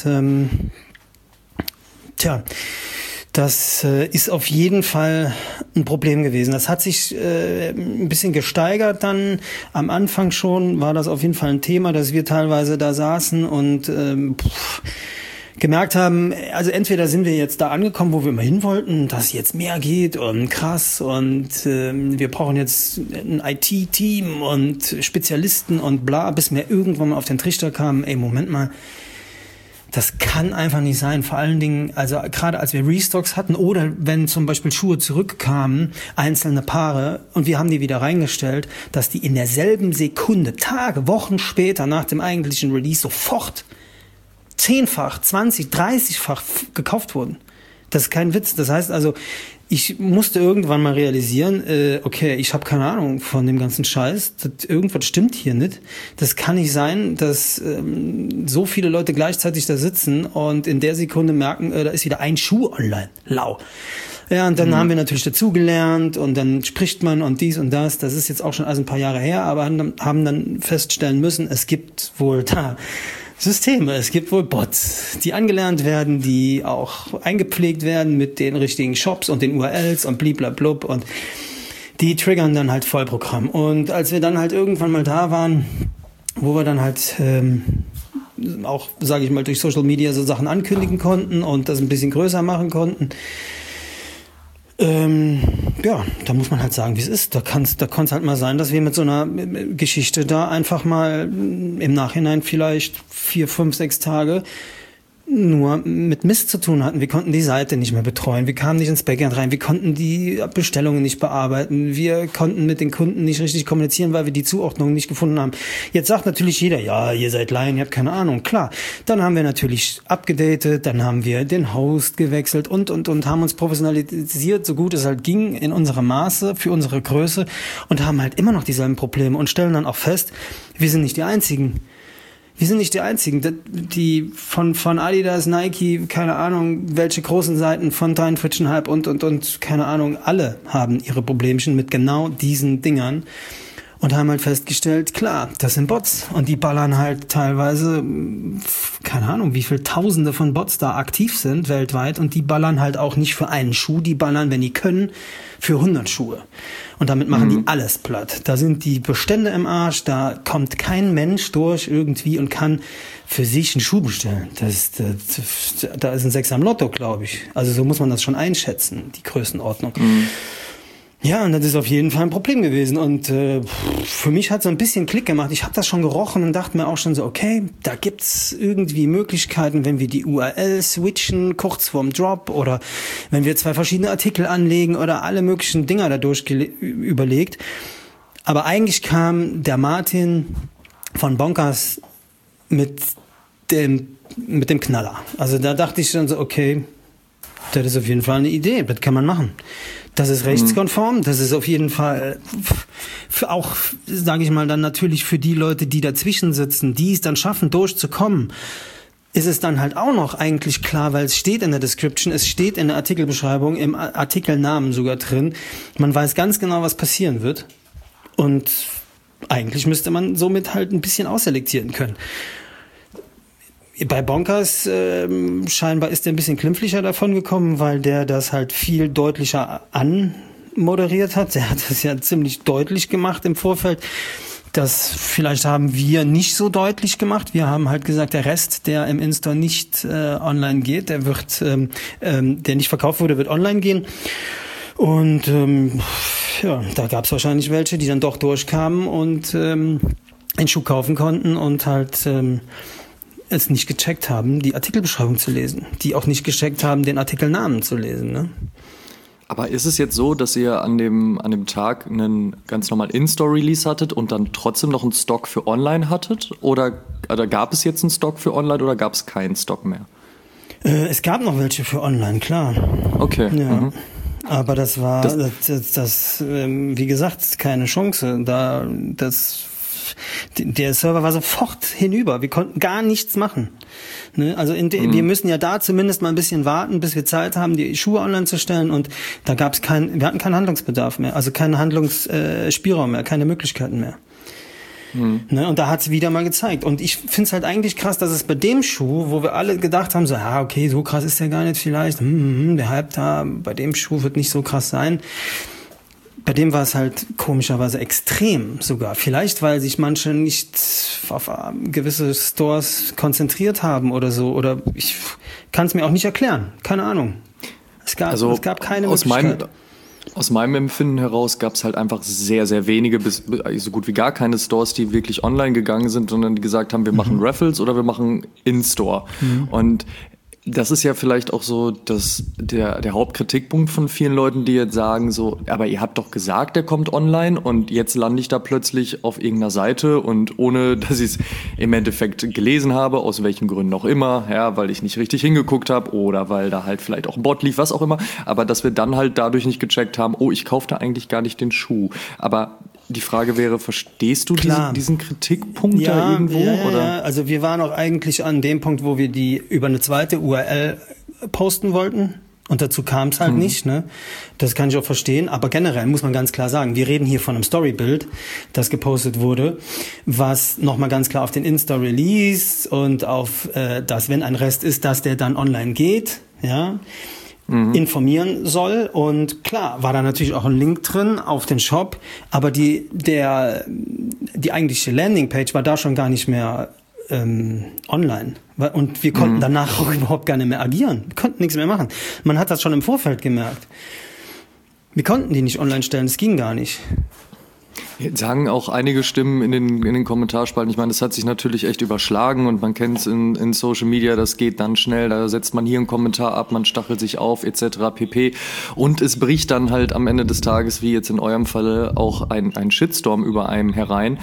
D: das ist auf jeden Fall ein Problem gewesen. Das hat sich ein bisschen gesteigert dann. Am Anfang schon war das auf jeden Fall ein Thema, dass wir teilweise da saßen und gemerkt haben, also entweder sind wir jetzt da angekommen, wo wir immer hin wollten, dass jetzt mehr geht und krass und wir brauchen jetzt ein IT-Team und Spezialisten und bla, bis wir irgendwann mal auf den Trichter kamen, Moment mal, das kann einfach nicht sein. Vor allen Dingen, also gerade als wir Restocks hatten oder wenn zum Beispiel Schuhe zurückkamen, einzelne Paare, und wir haben die wieder reingestellt, dass die in derselben Sekunde, Tage, Wochen später nach dem eigentlichen Release sofort 10-fach, 20, 30-fach gekauft wurden. Das ist kein Witz. Das heißt also, ich musste irgendwann mal realisieren, okay, ich habe keine Ahnung von dem ganzen Scheiß. Irgendwas stimmt hier nicht. Das kann nicht sein, dass so viele Leute gleichzeitig da sitzen und in der Sekunde merken, da ist wieder ein Schuh online. Lau. Ja, und dann haben wir natürlich dazugelernt und dann spricht man und dies und das. Das ist jetzt auch schon ein paar Jahre her, aber haben dann feststellen müssen, es gibt wohl da Systeme, es gibt wohl Bots, die angelernt werden, die auch eingepflegt werden mit den richtigen Shops und den URLs und bliblablub, und die triggern dann halt Vollprogramm. Und als wir dann halt irgendwann mal da waren, wo wir dann halt auch, sage ich mal, durch Social Media so Sachen ankündigen konnten und das ein bisschen größer machen konnten, da muss man halt sagen, wie es ist. Da kann es halt mal sein, dass wir mit so einer Geschichte da einfach mal im Nachhinein vielleicht 4, 5, 6 Tage nur mit Mist zu tun hatten. Wir konnten die Seite nicht mehr betreuen, wir kamen nicht ins Backend rein, wir konnten die Bestellungen nicht bearbeiten, wir konnten mit den Kunden nicht richtig kommunizieren, weil wir die Zuordnung nicht gefunden haben. Jetzt sagt natürlich jeder, ja, ihr seid Laien, ihr habt keine Ahnung. Klar, dann haben wir natürlich abgedatet, dann haben wir den Host gewechselt und haben uns professionalisiert, so gut es halt ging, in unserem Maße, für unsere Größe, und haben halt immer noch dieselben Probleme und stellen dann auch fest, wir sind nicht die Einzigen. Wir sind nicht die Einzigen, die von Adidas, Nike, keine Ahnung, welche großen Seiten von 43,5 und keine Ahnung, alle haben ihre Problemchen mit genau diesen Dingern und haben halt festgestellt, klar, das sind Bots und die ballern halt teilweise, keine Ahnung, wie viel Tausende von Bots da aktiv sind weltweit, und die ballern halt auch nicht für einen Schuh, die ballern, wenn die können, für 100 Schuhe. Und damit machen die alles platt. Da sind die Bestände im Arsch, da kommt kein Mensch durch irgendwie und kann für sich einen Schuh bestellen. Da ist ein 6 am Lotto, glaube ich. Also so muss man das schon einschätzen, die Größenordnung. Ja, und das ist auf jeden Fall ein Problem gewesen. Und für mich hat so ein bisschen Klick gemacht. Ich habe das schon gerochen und dachte mir auch schon so, okay, da gibt's irgendwie Möglichkeiten, wenn wir die URL switchen, kurz vorm Drop, oder wenn wir 2 verschiedene Artikel anlegen oder alle möglichen Dinger dadurch überlegt. Aber eigentlich kam der Martin von Bonkers mit dem Knaller. Also da dachte ich schon so, okay, das ist auf jeden Fall eine Idee, das kann man machen. Das ist rechtskonform, das ist auf jeden Fall auch, sage ich mal, dann natürlich für die Leute, die dazwischen sitzen, die es dann schaffen, durchzukommen, ist es dann halt auch noch eigentlich klar, weil es steht in der Description, es steht in der Artikelbeschreibung, im Artikelnamen sogar drin. Man weiß ganz genau, was passieren wird, und eigentlich müsste man somit halt ein bisschen ausselektieren können. Bei Bonkers scheinbar ist der ein bisschen glimpflicher davon gekommen, weil der das halt viel deutlicher anmoderiert hat. Der hat das ja ziemlich deutlich gemacht im Vorfeld. Das vielleicht haben wir nicht so deutlich gemacht. Wir haben halt gesagt, der Rest, der im In-Store nicht online geht, der nicht verkauft wurde, wird online gehen. Und ja, da gab es wahrscheinlich welche, die dann doch durchkamen und einen Schuh kaufen konnten und halt es nicht gecheckt haben, die Artikelbeschreibung zu lesen. Die auch nicht gecheckt haben, den Artikelnamen zu lesen. Ne?
B: Aber ist es jetzt so, dass ihr an dem Tag einen ganz normalen In-Store-Release hattet und dann trotzdem noch einen Stock für Online hattet? Oder gab es jetzt einen Stock für Online oder gab es keinen Stock mehr?
D: Es gab noch welche für Online, klar. Okay. Ja. Mhm. Aber das war, wie gesagt, keine Chance. Der Server war sofort hinüber. Wir konnten gar nichts machen. Ne? Also wir müssen ja da zumindest mal ein bisschen warten, bis wir Zeit haben, die Schuhe online zu stellen. Und da wir hatten keinen Handlungsbedarf mehr, also keinen Handlungsspielraum mehr, keine Möglichkeiten mehr. Ne? Und da hat es wieder mal gezeigt. Und ich finde es halt eigentlich krass, dass es bei dem Schuh, wo wir alle gedacht haben, so, ja, okay, so krass ist der gar nicht vielleicht. Der Hype da, bei dem Schuh wird nicht so krass sein. Bei dem war es halt komischerweise extrem sogar. Vielleicht, weil sich manche nicht auf gewisse Stores konzentriert haben oder so. Oder ich kann es mir auch nicht erklären. Keine Ahnung. Es gab keine Möglichkeit.
B: Aus meinem Empfinden heraus gab es halt einfach sehr, sehr wenige, bis so gut wie gar keine Stores, die wirklich online gegangen sind, sondern die gesagt haben, wir machen Raffles oder wir machen In-Store. Und das ist ja vielleicht auch so der Hauptkritikpunkt von vielen Leuten, die jetzt sagen so, aber ihr habt doch gesagt, der kommt online und jetzt lande ich da plötzlich auf irgendeiner Seite und ohne, dass ich es im Endeffekt gelesen habe, aus welchen Gründen auch immer, ja, weil ich nicht richtig hingeguckt habe oder weil da halt vielleicht auch ein Bot lief, was auch immer, aber dass wir dann halt dadurch nicht gecheckt haben, oh, ich kaufe da eigentlich gar nicht den Schuh. Aber die Frage wäre, verstehst du diesen Kritikpunkt da irgendwo? Oder?
D: Ja, also wir waren auch eigentlich an dem Punkt, wo wir die über eine zweite URL posten wollten. Und dazu kam es halt nicht, ne? Das kann ich auch verstehen. Aber generell muss man ganz klar sagen, wir reden hier von einem Storybild, das gepostet wurde, was nochmal ganz klar auf den Insta-Release und auf das, wenn ein Rest ist, dass der dann online geht, ja, informieren soll. Und klar, war da natürlich auch ein Link drin auf den Shop, aber die eigentliche Landingpage war da schon gar nicht mehr online. Und wir konnten danach auch überhaupt gar nicht mehr agieren. Wir konnten nichts mehr machen. Man hat das schon im Vorfeld gemerkt. Wir konnten die nicht online stellen, das ging gar nicht.
B: Jetzt sagen auch einige Stimmen in den Kommentarspalten. Ich meine, das hat sich natürlich echt überschlagen und man kennt es in Social Media, das geht dann schnell, da setzt man hier einen Kommentar ab, man stachelt sich auf etc. pp. Und es bricht dann halt am Ende des Tages, wie jetzt in eurem Falle, auch ein Shitstorm über einem herein.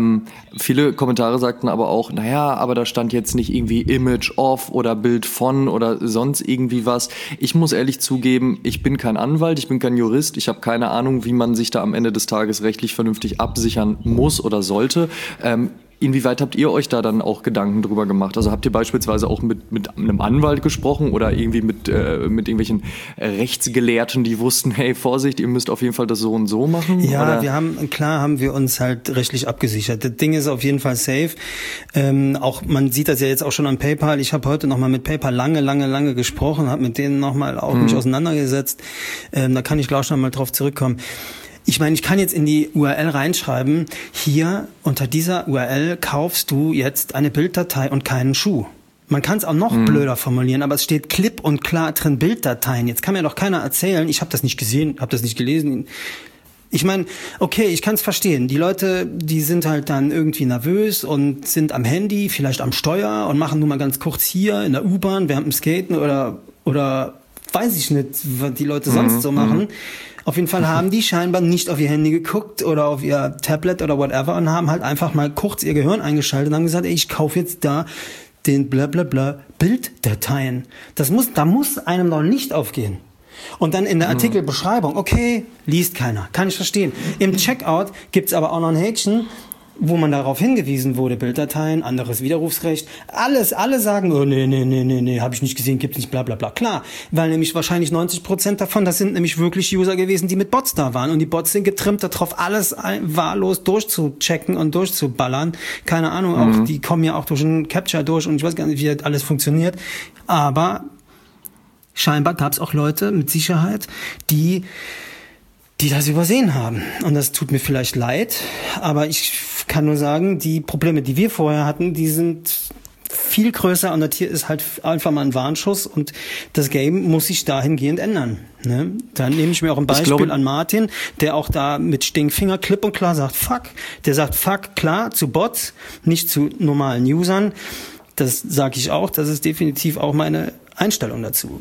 B: Viele Kommentare sagten aber auch, naja, aber da stand jetzt nicht irgendwie Image off oder Bild von oder sonst irgendwie was. Ich muss ehrlich zugeben, ich bin kein Anwalt, ich bin kein Jurist, ich habe keine Ahnung, wie man sich da am Ende des Tages rechtlich vernünftig absichern muss oder sollte. Inwieweit habt ihr euch da dann auch Gedanken drüber gemacht? Also habt ihr beispielsweise auch mit einem Anwalt gesprochen oder irgendwie mit irgendwelchen Rechtsgelehrten, die wussten, hey, Vorsicht, ihr müsst auf jeden Fall das so und so machen?
D: Ja,
B: oder?
D: haben wir uns halt rechtlich abgesichert. Das Ding ist auf jeden Fall safe. Auch man sieht das ja jetzt auch schon an PayPal. Ich habe heute nochmal mit PayPal lange gesprochen, habe mit denen nochmal auch mich auseinandergesetzt. Da kann ich gleich nochmal drauf zurückkommen. Ich meine, ich kann jetzt in die URL reinschreiben, hier unter dieser URL kaufst du jetzt eine Bilddatei und keinen Schuh. Man kann es auch noch blöder formulieren, aber es steht klipp und klar drin Bilddateien. Jetzt kann mir doch keiner erzählen, ich habe das nicht gesehen, habe das nicht gelesen. Ich meine, okay, ich kann es verstehen. Die Leute, die sind halt dann irgendwie nervös und sind am Handy, vielleicht am Steuer und machen nur mal ganz kurz hier in der U-Bahn während dem Skaten oder weiß ich nicht, was die Leute sonst so machen. Auf jeden Fall haben die scheinbar nicht auf ihr Handy geguckt oder auf ihr Tablet oder whatever und haben halt einfach mal kurz ihr Gehirn eingeschaltet und haben gesagt, ey, ich kaufe jetzt da den blablabla Bilddateien. Da muss einem doch nicht aufgehen. Und dann in der Artikelbeschreibung, okay, liest keiner, kann ich verstehen. Im Checkout gibt's aber auch noch ein Häkchen, wo man darauf hingewiesen wurde, Bilddateien, anderes Widerrufsrecht, alle sagen, oh, nee, habe ich nicht gesehen, gibt's nicht, bla bla bla. Klar, weil nämlich wahrscheinlich 90% davon, das sind nämlich wirklich User gewesen, die mit Bots da waren und die Bots sind getrimmt darauf, alles wahllos durchzuchecken und durchzuballern. Keine Ahnung, auch die kommen ja auch durch einen Capture durch und ich weiß gar nicht, wie das alles funktioniert, aber scheinbar gab's auch Leute mit Sicherheit, die das übersehen haben. Und das tut mir vielleicht leid, aber ich kann nur sagen, die Probleme, die wir vorher hatten, die sind viel größer und das hier ist halt einfach mal ein Warnschuss und das Game muss sich dahingehend ändern. Ne? Dann nehme ich mir auch ein Beispiel an Martin, der auch da mit Stinkfinger klipp und klar sagt, fuck. Der sagt, fuck, klar, zu Bots, nicht zu normalen Usern. Das sage ich auch, das ist definitiv auch meine Einstellung dazu.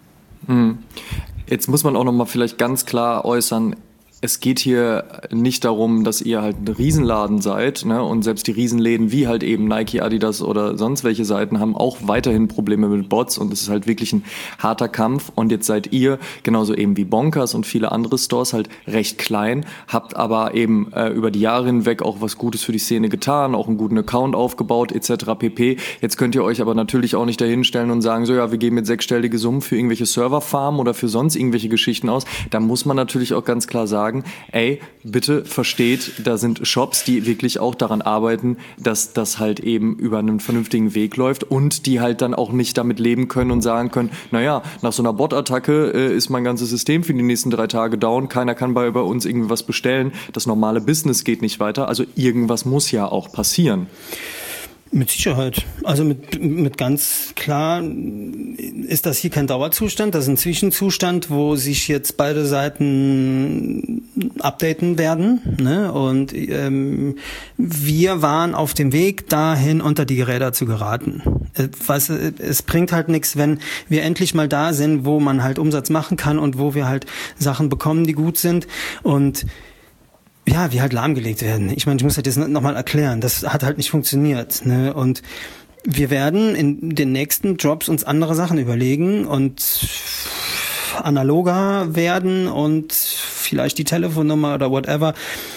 B: Jetzt muss man auch nochmal vielleicht ganz klar äußern, es geht hier nicht darum, dass ihr halt ein Riesenladen seid, ne? Und selbst die Riesenläden wie halt eben Nike, Adidas oder sonst welche Seiten haben auch weiterhin Probleme mit Bots und es ist halt wirklich ein harter Kampf und jetzt seid ihr, genauso eben wie Bonkers und viele andere Stores halt recht klein, habt aber eben über die Jahre hinweg auch was Gutes für die Szene getan, auch einen guten Account aufgebaut etc. pp. Jetzt könnt ihr euch aber natürlich auch nicht dahinstellen und sagen, so ja, wir geben jetzt 6-stellige Summen für irgendwelche Serverfarmen oder für sonst irgendwelche Geschichten aus. Da muss man natürlich auch ganz klar sagen, ey, bitte versteht, da sind Shops, die wirklich auch daran arbeiten, dass das halt eben über einen vernünftigen Weg läuft und die halt dann auch nicht damit leben können und sagen können, naja, nach so einer Bot-Attacke ist mein ganzes System für die nächsten 3 Tage down, keiner kann bei uns irgendwie was bestellen, das normale Business geht nicht weiter, also irgendwas muss ja auch passieren.
D: Mit Sicherheit. Also mit ganz klar ist das hier kein Dauerzustand, das ist ein Zwischenzustand, wo sich jetzt beide Seiten updaten werden. Ne? Und wir waren auf dem Weg dahin, unter die Räder zu geraten. Es bringt halt nichts, wenn wir endlich mal da sind, wo man halt Umsatz machen kann und wo wir halt Sachen bekommen, die gut sind und ja, wie halt lahmgelegt werden. Ich meine, ich muss das jetzt nochmal erklären. Das hat halt nicht funktioniert. Ne? Und wir werden in den nächsten Drops uns andere Sachen überlegen und analoger werden und vielleicht die Telefonnummer oder whatever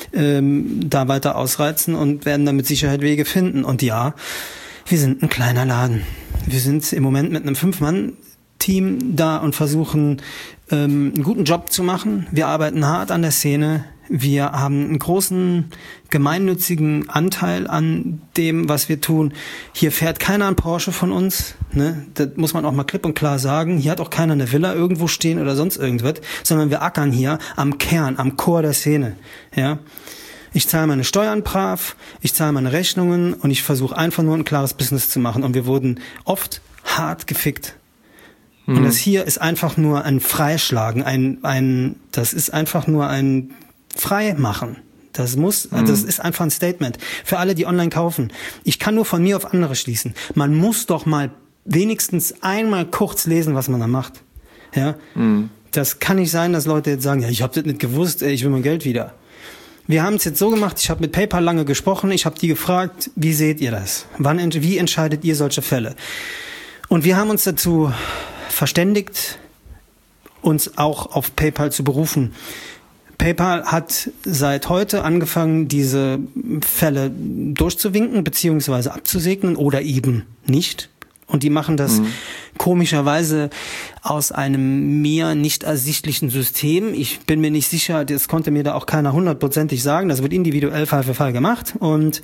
D: da weiter ausreizen und werden dann mit Sicherheit Wege finden. Und ja, wir sind ein kleiner Laden. Wir sind im Moment mit einem 5-Mann-Team da und versuchen, einen guten Job zu machen. Wir arbeiten hart an der Szene. Wir haben einen großen gemeinnützigen Anteil an dem, was wir tun. Hier fährt keiner ein Porsche von uns, ne? Das muss man auch mal klipp und klar sagen. Hier hat auch keiner eine Villa irgendwo stehen oder sonst irgendwas, sondern wir ackern hier am Kern, am Chor der Szene. Ja? Ich zahle meine Steuern brav, ich zahle meine Rechnungen und ich versuche einfach nur ein klares Business zu machen. Und wir wurden oft hart gefickt. Und das hier ist einfach nur ein Freischlagen, das ist einfach nur ein Freimachen. Das ist einfach ein Statement. Für alle, die online kaufen. Ich kann nur von mir auf andere schließen. Man muss doch mal wenigstens einmal kurz lesen, was man da macht. Ja? Das kann nicht sein, dass Leute jetzt sagen, ja, ich habe das nicht gewusst, ich will mein Geld wieder. Wir haben es jetzt so gemacht, ich habe mit PayPal lange gesprochen, ich habe die gefragt, wie seht ihr das? Wie entscheidet ihr solche Fälle? Und wir haben uns dazu verständigt, uns auch auf PayPal zu berufen. PayPal hat seit heute angefangen, diese Fälle durchzuwinken bzw. abzusegnen oder eben nicht. Und die machen das komischerweise aus einem mir nicht ersichtlichen System. Ich bin mir nicht sicher, das konnte mir da auch keiner 100%ig sagen. Das wird individuell Fall für Fall gemacht. Und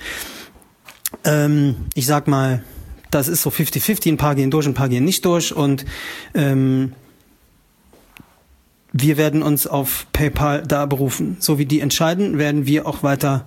D: ich sag mal, das ist so 50-50, ein paar gehen durch, ein paar gehen nicht durch und wir werden uns auf PayPal da berufen. So wie die entscheiden, werden wir auch weiter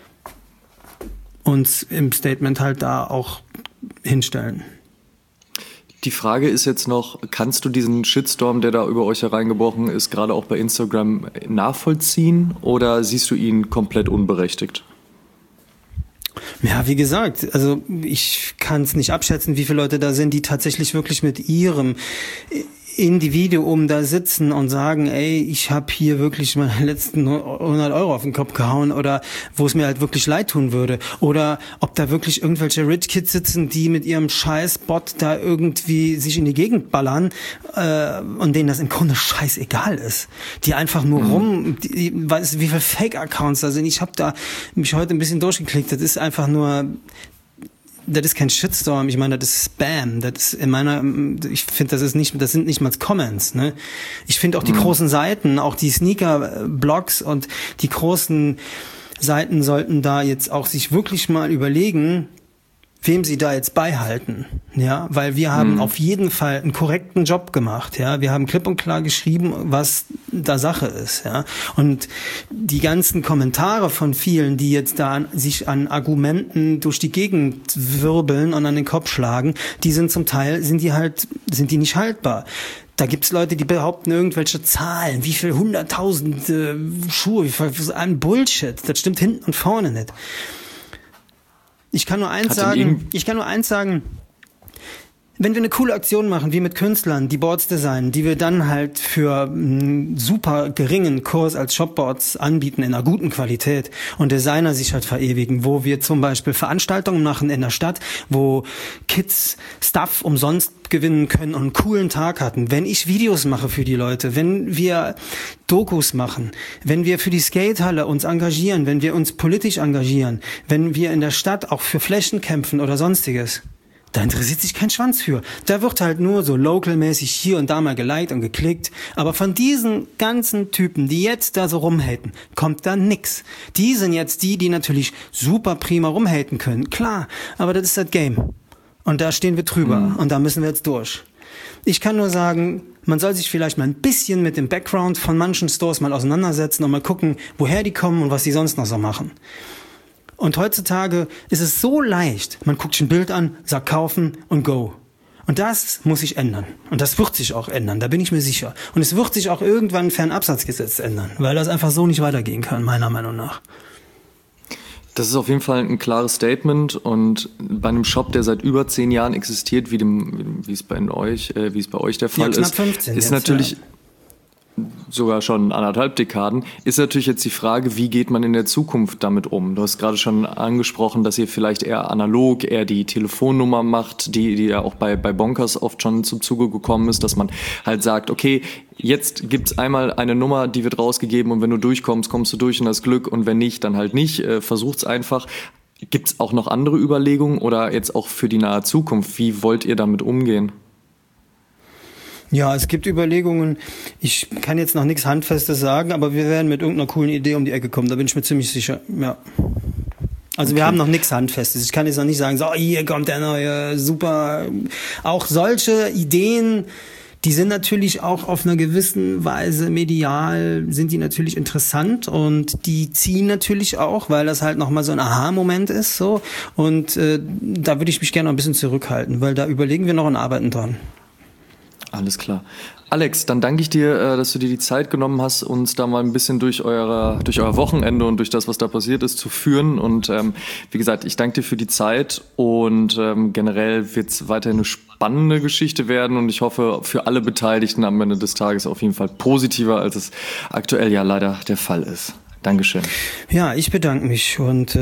D: uns im Statement halt da auch hinstellen.
B: Die Frage ist jetzt noch, kannst du diesen Shitstorm, der da über euch hereingebrochen ist, gerade auch bei Instagram nachvollziehen oder siehst du ihn komplett unberechtigt?
D: Ja, wie gesagt, also ich kann es nicht abschätzen, wie viele Leute da sind, die tatsächlich wirklich mit ihrem Individuum da sitzen und sagen, ey, ich habe hier wirklich meine letzten 100 Euro auf den Kopf gehauen oder wo es mir halt wirklich leid tun würde. Oder ob da wirklich irgendwelche Rich Kids sitzen, die mit ihrem Scheiß-Bot da irgendwie sich in die Gegend ballern und denen das im Grunde scheißegal ist. Die einfach nur weißt du, wie viele Fake-Accounts da sind. Ich habe da mich heute ein bisschen durchgeklickt. Das ist einfach nur... Das ist kein Shitstorm, ich meine, das ist Spam. Das ist ich finde, das sind nicht mal Comments, ne? Ich finde auch die großen Seiten, auch die Sneaker-Blogs und die großen Seiten sollten da jetzt auch sich wirklich mal überlegen, wem sie da jetzt beihalten, ja, weil wir haben auf jeden Fall einen korrekten Job gemacht, ja, wir haben klipp und klar geschrieben, was da Sache ist, ja, und die ganzen Kommentare von vielen, die jetzt da sich an Argumenten durch die Gegend wirbeln und an den Kopf schlagen, die sind zum Teil, sind die nicht haltbar. Da gibt's Leute, die behaupten irgendwelche Zahlen, wie viel 100.000 Schuhe, wie viel ein Bullshit, das stimmt hinten und vorne nicht. Ich kann nur eins sagen, wenn wir eine coole Aktion machen, wie mit Künstlern, die Boards designen, die wir dann halt für einen super geringen Kurs als Shopboards anbieten, in einer guten Qualität und Designer sich halt verewigen, wo wir zum Beispiel Veranstaltungen machen in der Stadt, wo Kids Stuff umsonst gewinnen können und einen coolen Tag hatten. Wenn ich Videos mache für die Leute, wenn wir Dokus machen, wenn wir für die Skatehalle uns engagieren, wenn wir uns politisch engagieren, wenn wir in der Stadt auch für Flächen kämpfen oder sonstiges, da interessiert sich kein Schwanz für. Da wird halt nur so localmäßig hier und da mal geliked und geklickt. Aber von diesen ganzen Typen, die jetzt da so rumhaten, kommt da nix. Die sind jetzt die natürlich super prima rumhaten können. Klar, aber das ist das Game. Und da stehen wir drüber. Und da müssen wir jetzt durch. Ich kann nur sagen, man soll sich vielleicht mal ein bisschen mit dem Background von manchen Stores mal auseinandersetzen und mal gucken, woher die kommen und was die sonst noch so machen. Und heutzutage ist es so leicht, man guckt sich ein Bild an, sagt kaufen und go. Und das muss sich ändern. Und das wird sich auch ändern, da bin ich mir sicher. Und es wird sich auch irgendwann ein Fernabsatzgesetz ändern, weil das einfach so nicht weitergehen kann, meiner Meinung nach.
B: Das ist auf jeden Fall ein klares Statement und bei einem Shop, der seit über 10 Jahren existiert, wie es bei euch der Fall
D: knapp 15
B: ist
D: jetzt,
B: natürlich sogar schon 1,5 Dekaden, ist natürlich jetzt die Frage, wie geht man in der Zukunft damit um? Du hast gerade schon angesprochen, dass ihr vielleicht eher analog, eher die Telefonnummer macht, die ja auch bei Bonkers oft schon zum Zuge gekommen ist, dass man halt sagt, okay, jetzt gibt's einmal eine Nummer, die wird rausgegeben und wenn du durchkommst, kommst du durch und hast Glück und wenn nicht, dann halt nicht. Versucht's einfach. Gibt's auch noch andere Überlegungen oder jetzt auch für die nahe Zukunft? Wie wollt ihr damit umgehen?
D: Ja, es gibt Überlegungen. Ich kann jetzt noch nichts Handfestes sagen, aber wir werden mit irgendeiner coolen Idee um die Ecke kommen. Da bin ich mir ziemlich sicher. Ja. Also wir haben noch nichts Handfestes. Ich kann jetzt noch nicht sagen, so hier kommt der neue super. Auch solche Ideen, die sind natürlich auch auf einer gewissen Weise medial, sind die natürlich interessant und die ziehen natürlich auch, weil das halt nochmal so ein Aha-Moment ist. So. Und da würde ich mich gerne noch ein bisschen zurückhalten, weil da überlegen wir noch und arbeiten dran.
B: Alles klar. Alex, dann danke ich dir, dass du dir die Zeit genommen hast, uns da mal ein bisschen durch euer Wochenende und durch das, was da passiert ist, zu führen. Und wie gesagt, ich danke dir für die Zeit und generell wird es weiterhin eine spannende Geschichte werden und ich hoffe für alle Beteiligten am Ende des Tages auf jeden Fall positiver, als es aktuell ja leider der Fall ist. Dankeschön.
D: Ja, ich bedanke mich und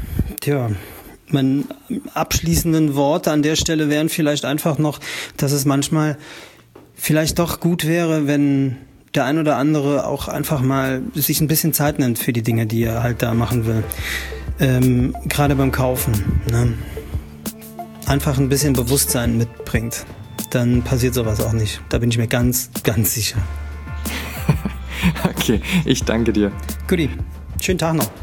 D: meine abschließenden Worte an der Stelle wären vielleicht einfach noch, dass es manchmal vielleicht doch gut wäre, wenn der ein oder andere auch einfach mal sich ein bisschen Zeit nimmt für die Dinge, die er halt da machen will. Gerade beim Kaufen. Ne? Einfach ein bisschen Bewusstsein mitbringt. Dann passiert sowas auch nicht. Da bin ich mir ganz, ganz sicher.
B: Okay, ich danke dir.
D: Guti, schönen Tag noch.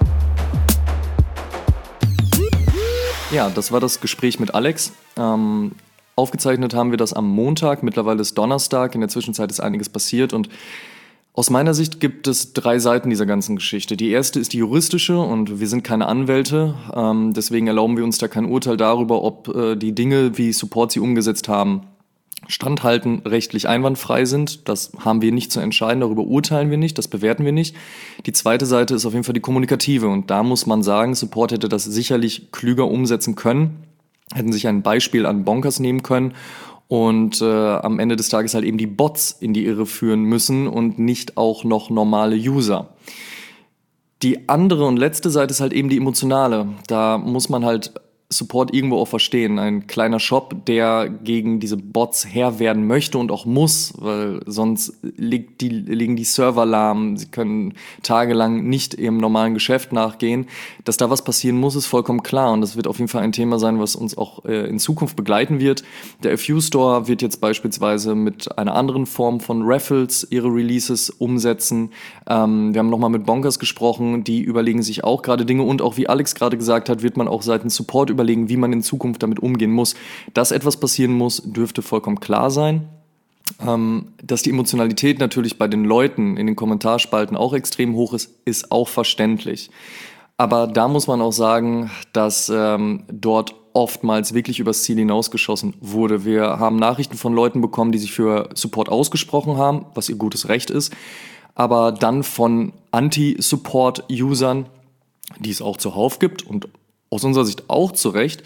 B: Ja, das war das Gespräch mit Alex. Aufgezeichnet haben wir das am Montag, mittlerweile ist Donnerstag, in der Zwischenzeit ist einiges passiert und aus meiner Sicht gibt es 3 Seiten dieser ganzen Geschichte. Die erste ist die juristische und wir sind keine Anwälte, deswegen erlauben wir uns da kein Urteil darüber, ob die Dinge, wie Support sie umgesetzt haben, standhalten, rechtlich einwandfrei sind. Das haben wir nicht zu entscheiden, darüber urteilen wir nicht, das bewerten wir nicht. Die zweite Seite ist auf jeden Fall die kommunikative und da muss man sagen, Support hätte das sicherlich klüger umsetzen können, hätten sich ein Beispiel an Bonkers nehmen können und am Ende des Tages halt eben die Bots in die Irre führen müssen und nicht auch noch normale User. Die andere und letzte Seite ist halt eben die emotionale. Da muss man halt Support irgendwo auch verstehen. Ein kleiner Shop, der gegen diese Bots Herr werden möchte und auch muss, weil sonst liegen die Server lahm, sie können tagelang nicht ihrem normalen Geschäft nachgehen. Dass da was passieren muss, ist vollkommen klar und das wird auf jeden Fall ein Thema sein, was uns auch in Zukunft begleiten wird. Der FU Store wird jetzt beispielsweise mit einer anderen Form von Raffles ihre Releases umsetzen. Wir haben nochmal mit Bonkers gesprochen, die überlegen sich auch gerade Dinge und auch wie Alex gerade gesagt hat, wird man auch seitens Support überlegen, überlegen, wie man in Zukunft damit umgehen muss. Dass etwas passieren muss, dürfte vollkommen klar sein. Dass die Emotionalität natürlich bei den Leuten in den Kommentarspalten auch extrem hoch ist, ist auch verständlich. Aber da muss man auch sagen, dass dort oftmals wirklich übers Ziel hinausgeschossen wurde. Wir haben Nachrichten von Leuten bekommen, die sich für Support ausgesprochen haben, was ihr gutes Recht ist, aber dann von Anti-Support-Usern, die es auch zuhauf gibt und aus unserer Sicht auch zu Recht,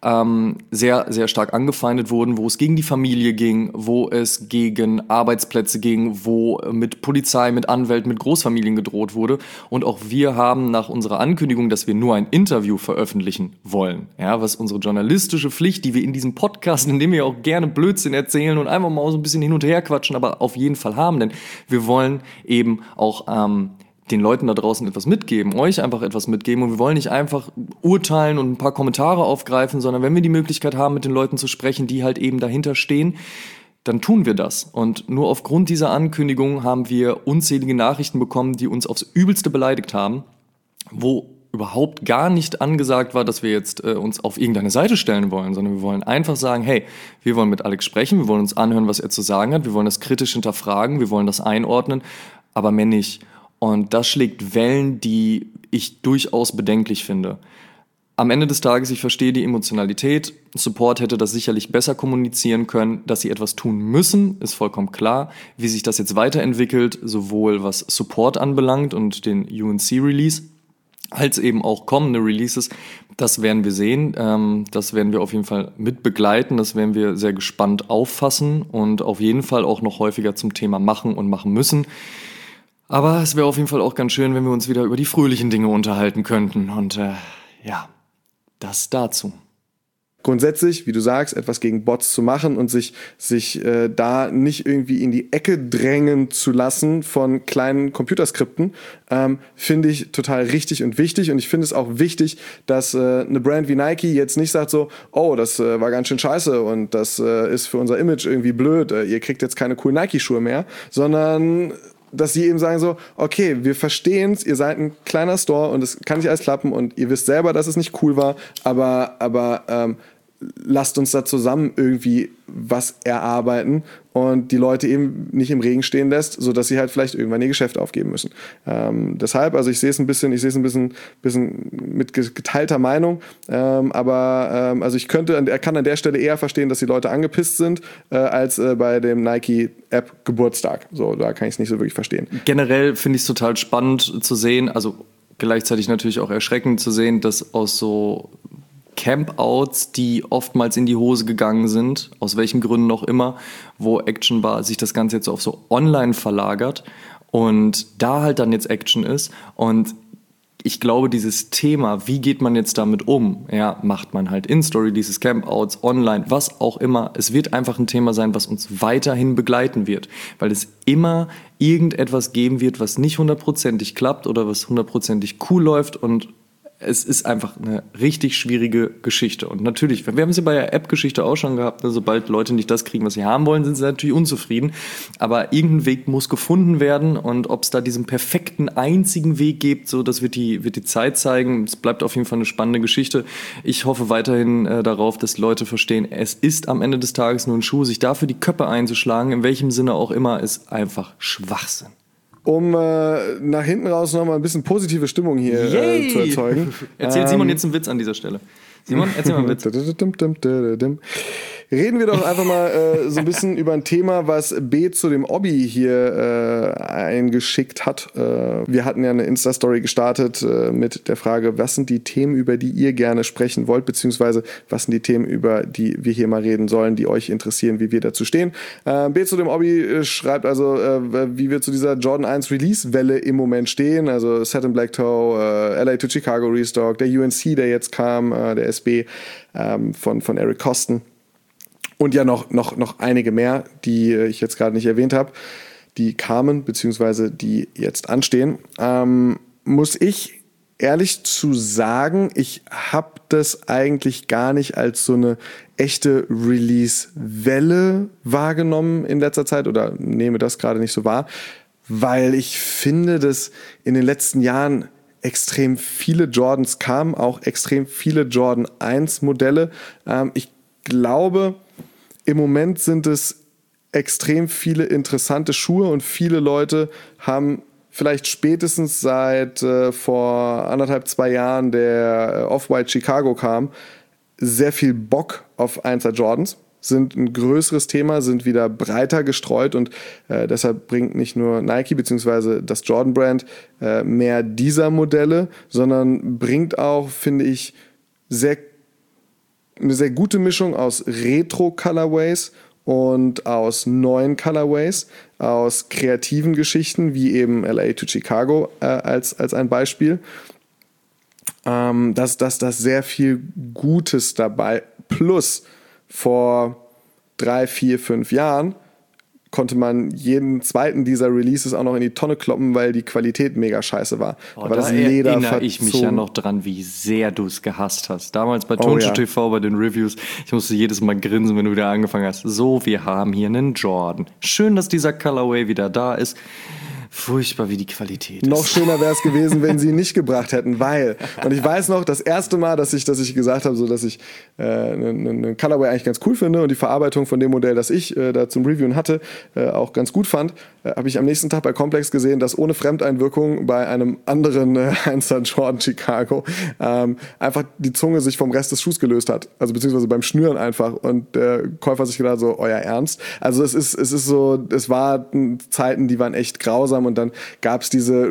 B: sehr, sehr stark angefeindet wurden, wo es gegen die Familie ging, wo es gegen Arbeitsplätze ging, wo mit Polizei, mit Anwälten, mit Großfamilien gedroht wurde. Und auch wir haben nach unserer Ankündigung, dass wir nur ein Interview veröffentlichen wollen, ja, was unsere journalistische Pflicht, die wir in diesem Podcast, in dem wir auch gerne Blödsinn erzählen und einfach mal so ein bisschen hin und her quatschen, aber auf jeden Fall haben, denn wir wollen eben auch den Leuten da draußen etwas mitgeben, euch einfach etwas mitgeben, und wir wollen nicht einfach urteilen und ein paar Kommentare aufgreifen, sondern wenn wir die Möglichkeit haben, mit den Leuten zu sprechen, die halt eben dahinter stehen, dann tun wir das. Und nur aufgrund dieser Ankündigung haben wir unzählige Nachrichten bekommen, die uns aufs Übelste beleidigt haben, wo überhaupt gar nicht angesagt war, dass wir jetzt uns auf irgendeine Seite stellen wollen, sondern wir wollen einfach sagen, hey, wir wollen mit Alex sprechen, wir wollen uns anhören, was er zu sagen hat, wir wollen das kritisch hinterfragen, wir wollen das einordnen, aber mehr nicht. Und das schlägt Wellen, die ich durchaus bedenklich finde. Am Ende des Tages, ich verstehe die Emotionalität. Support hätte das sicherlich besser kommunizieren können. Dass sie etwas tun müssen, ist vollkommen klar. Wie sich das jetzt weiterentwickelt, sowohl was Support anbelangt und den UNC-Release, als eben auch kommende Releases, das werden wir sehen. Das werden wir auf jeden Fall mit begleiten. Das werden wir sehr gespannt auffassen und auf jeden Fall auch noch häufiger zum Thema machen und machen müssen. Aber es wäre auf jeden Fall auch ganz schön, wenn wir uns wieder über die fröhlichen Dinge unterhalten könnten. Und ja, das dazu.
C: Grundsätzlich, wie du sagst, etwas gegen Bots zu machen und sich da nicht irgendwie in die Ecke drängen zu lassen von kleinen Computerskripten, finde ich total richtig und wichtig. Und ich finde es auch wichtig, dass eine Brand wie Nike jetzt nicht sagt so, oh, das war ganz schön scheiße und das ist für unser Image irgendwie blöd, ihr kriegt jetzt keine coolen Nike-Schuhe mehr, sondern dass sie eben sagen so, okay, wir verstehen es, ihr seid ein kleiner Store und es kann nicht alles klappen und ihr wisst selber, dass es nicht cool war, aber lasst uns da zusammen irgendwie was erarbeiten und die Leute eben nicht im Regen stehen lässt, sodass sie halt vielleicht irgendwann ihr Geschäft aufgeben müssen. Deshalb, also ich sehe es ein bisschen mit geteilter Meinung, aber also er kann an der Stelle eher verstehen, dass die Leute angepisst sind, als bei dem Nike-App Geburtstag. So, da kann ich es nicht so wirklich verstehen.
B: Generell finde ich es total spannend zu sehen, also gleichzeitig natürlich auch erschreckend zu sehen, dass aus so Campouts, die oftmals in die Hose gegangen sind, aus welchen Gründen auch immer, wo Action war, sich das Ganze jetzt auf so online verlagert und da halt dann jetzt Action ist. Und ich glaube, dieses Thema, wie geht man jetzt damit um? Ja, macht man halt in-Story, dieses Campouts, online, was auch immer. Es wird einfach ein Thema sein, was uns weiterhin begleiten wird, weil es immer irgendetwas geben wird, was nicht 100%ig klappt oder was 100%ig cool läuft, und es ist einfach eine richtig schwierige Geschichte. Und natürlich, wir haben es ja bei der App-Geschichte auch schon gehabt, ne, sobald Leute nicht das kriegen, was sie haben wollen, sind sie natürlich unzufrieden. Aber irgendein Weg muss gefunden werden, und ob es da diesen perfekten einzigen Weg gibt, so, das wird die Zeit zeigen. Es bleibt auf jeden Fall eine spannende Geschichte. Ich hoffe weiterhin darauf, dass Leute verstehen, es ist am Ende des Tages nur ein Schuh. Sich dafür die Köpfe einzuschlagen, in welchem Sinne auch immer, ist einfach Schwachsinn.
C: Um nach hinten raus nochmal ein bisschen positive Stimmung hier zu erzeugen.
B: Erzählt Simon jetzt einen Witz an dieser Stelle. Simon, erzähl mal einen Witz.
C: Reden wir doch einfach mal so ein bisschen über ein Thema, was B zu dem Obby hier eingeschickt hat. Wir hatten ja eine Insta-Story gestartet mit der Frage, was sind die Themen, über die ihr gerne sprechen wollt, beziehungsweise was sind die Themen, über die wir hier mal reden sollen, die euch interessieren, wie wir dazu stehen. B zu dem Obby schreibt also, wie wir zu dieser Jordan 1 Release-Welle im Moment stehen, also Satin Black Toe, LA to Chicago Restock, der UNC, der jetzt kam, der SB von Eric Coston. Und ja noch einige mehr, die ich jetzt gerade nicht erwähnt habe, die kamen, beziehungsweise die jetzt anstehen. Muss ich ehrlich zu sagen, ich habe das eigentlich gar nicht als so eine echte Release-Welle wahrgenommen in letzter Zeit oder nehme das gerade nicht so wahr, weil ich finde, dass in den letzten Jahren extrem viele Jordans kamen, auch extrem viele Jordan 1 Modelle. Ich glaube, im Moment sind es extrem viele interessante Schuhe und viele Leute haben vielleicht spätestens seit vor 1,5-2 Jahren der Off-White Chicago kam, sehr viel Bock auf 1er Jordans, sind ein größeres Thema, sind wieder breiter gestreut und deshalb bringt nicht nur Nike bzw. das Jordan-Brand mehr dieser Modelle, sondern bringt auch, finde ich, eine sehr gute Mischung aus Retro-Colorways und aus neuen Colorways, aus kreativen Geschichten, wie eben LA to Chicago als ein Beispiel. Dass sehr viel Gutes dabei. Plus vor 3, 4, 5 Jahren konnte man jeden zweiten dieser Releases auch noch in die Tonne kloppen, weil die Qualität mega scheiße war.
B: Oh,
C: aber
B: da
C: das Leder
B: erinnere ich mich ja noch dran, wie sehr du es gehasst hast. Damals bei Turnschuh TV, bei den Reviews, ich musste jedes Mal grinsen, wenn du wieder angefangen hast. So, wir haben hier einen Jordan. Schön, dass dieser Colorway wieder da ist. Furchtbar, wie die Qualität ist.
C: Noch schöner wäre es gewesen, wenn sie ihn nicht gebracht hätten, weil, und ich weiß noch, das erste Mal, dass ich gesagt habe, so dass ich einen Colorway eigentlich ganz cool finde und die Verarbeitung von dem Modell, das ich da zum Reviewen hatte, auch ganz gut fand, habe ich am nächsten Tag bei Complex gesehen, dass ohne Fremdeinwirkung bei einem anderen 1er Jordan Chicago einfach die Zunge sich vom Rest des Schuhs gelöst hat, also beziehungsweise beim Schnüren einfach und der Käufer sich gedacht so, euer Ernst? Also es waren Zeiten, die waren echt grausam. Und dann gab es diese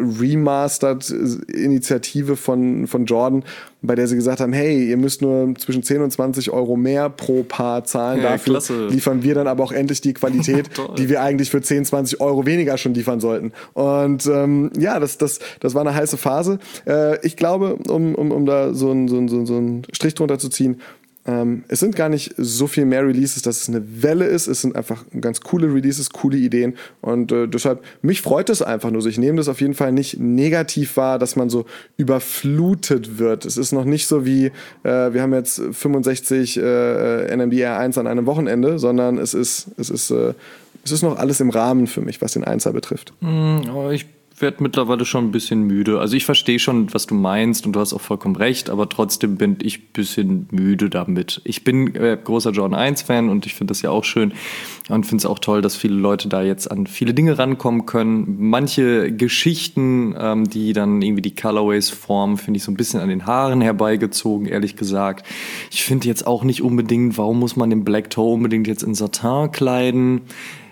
C: Remastered-Initiative von Jordan, bei der sie gesagt haben, hey, ihr müsst nur zwischen 10 und 20 Euro mehr pro Paar zahlen.
B: Ja,
C: dafür
B: klasse.
C: liefern wir dann aber auch endlich die Qualität, die wir eigentlich für 10, 20 Euro weniger schon liefern sollten. Und das war eine heiße Phase. Ich glaube, um da so einen Strich drunter zu ziehen, es sind gar nicht so viel mehr Releases, dass es eine Welle ist. Es sind einfach ganz coole Releases, coole Ideen. Und deshalb, mich freut es einfach nur so. Ich nehme das auf jeden Fall nicht negativ wahr, dass man so überflutet wird. Es ist noch nicht so wie, wir haben jetzt 65 NMD R1 an einem Wochenende, sondern es ist noch alles im Rahmen für mich, was den 1er betrifft.
B: Ich werde mittlerweile schon ein bisschen müde. Also ich verstehe schon, was du meinst und du hast auch vollkommen recht, aber trotzdem bin ich ein bisschen müde damit. Ich bin großer Jordan 1 Fan und ich finde das ja auch schön und finde es auch toll, dass viele Leute da jetzt an viele Dinge rankommen können. Manche Geschichten, die dann irgendwie die Colorways formen, finde ich so ein bisschen an den Haaren herbeigezogen, ehrlich gesagt. Ich finde jetzt auch nicht unbedingt, warum muss man den Black Toe unbedingt jetzt in Satin kleiden?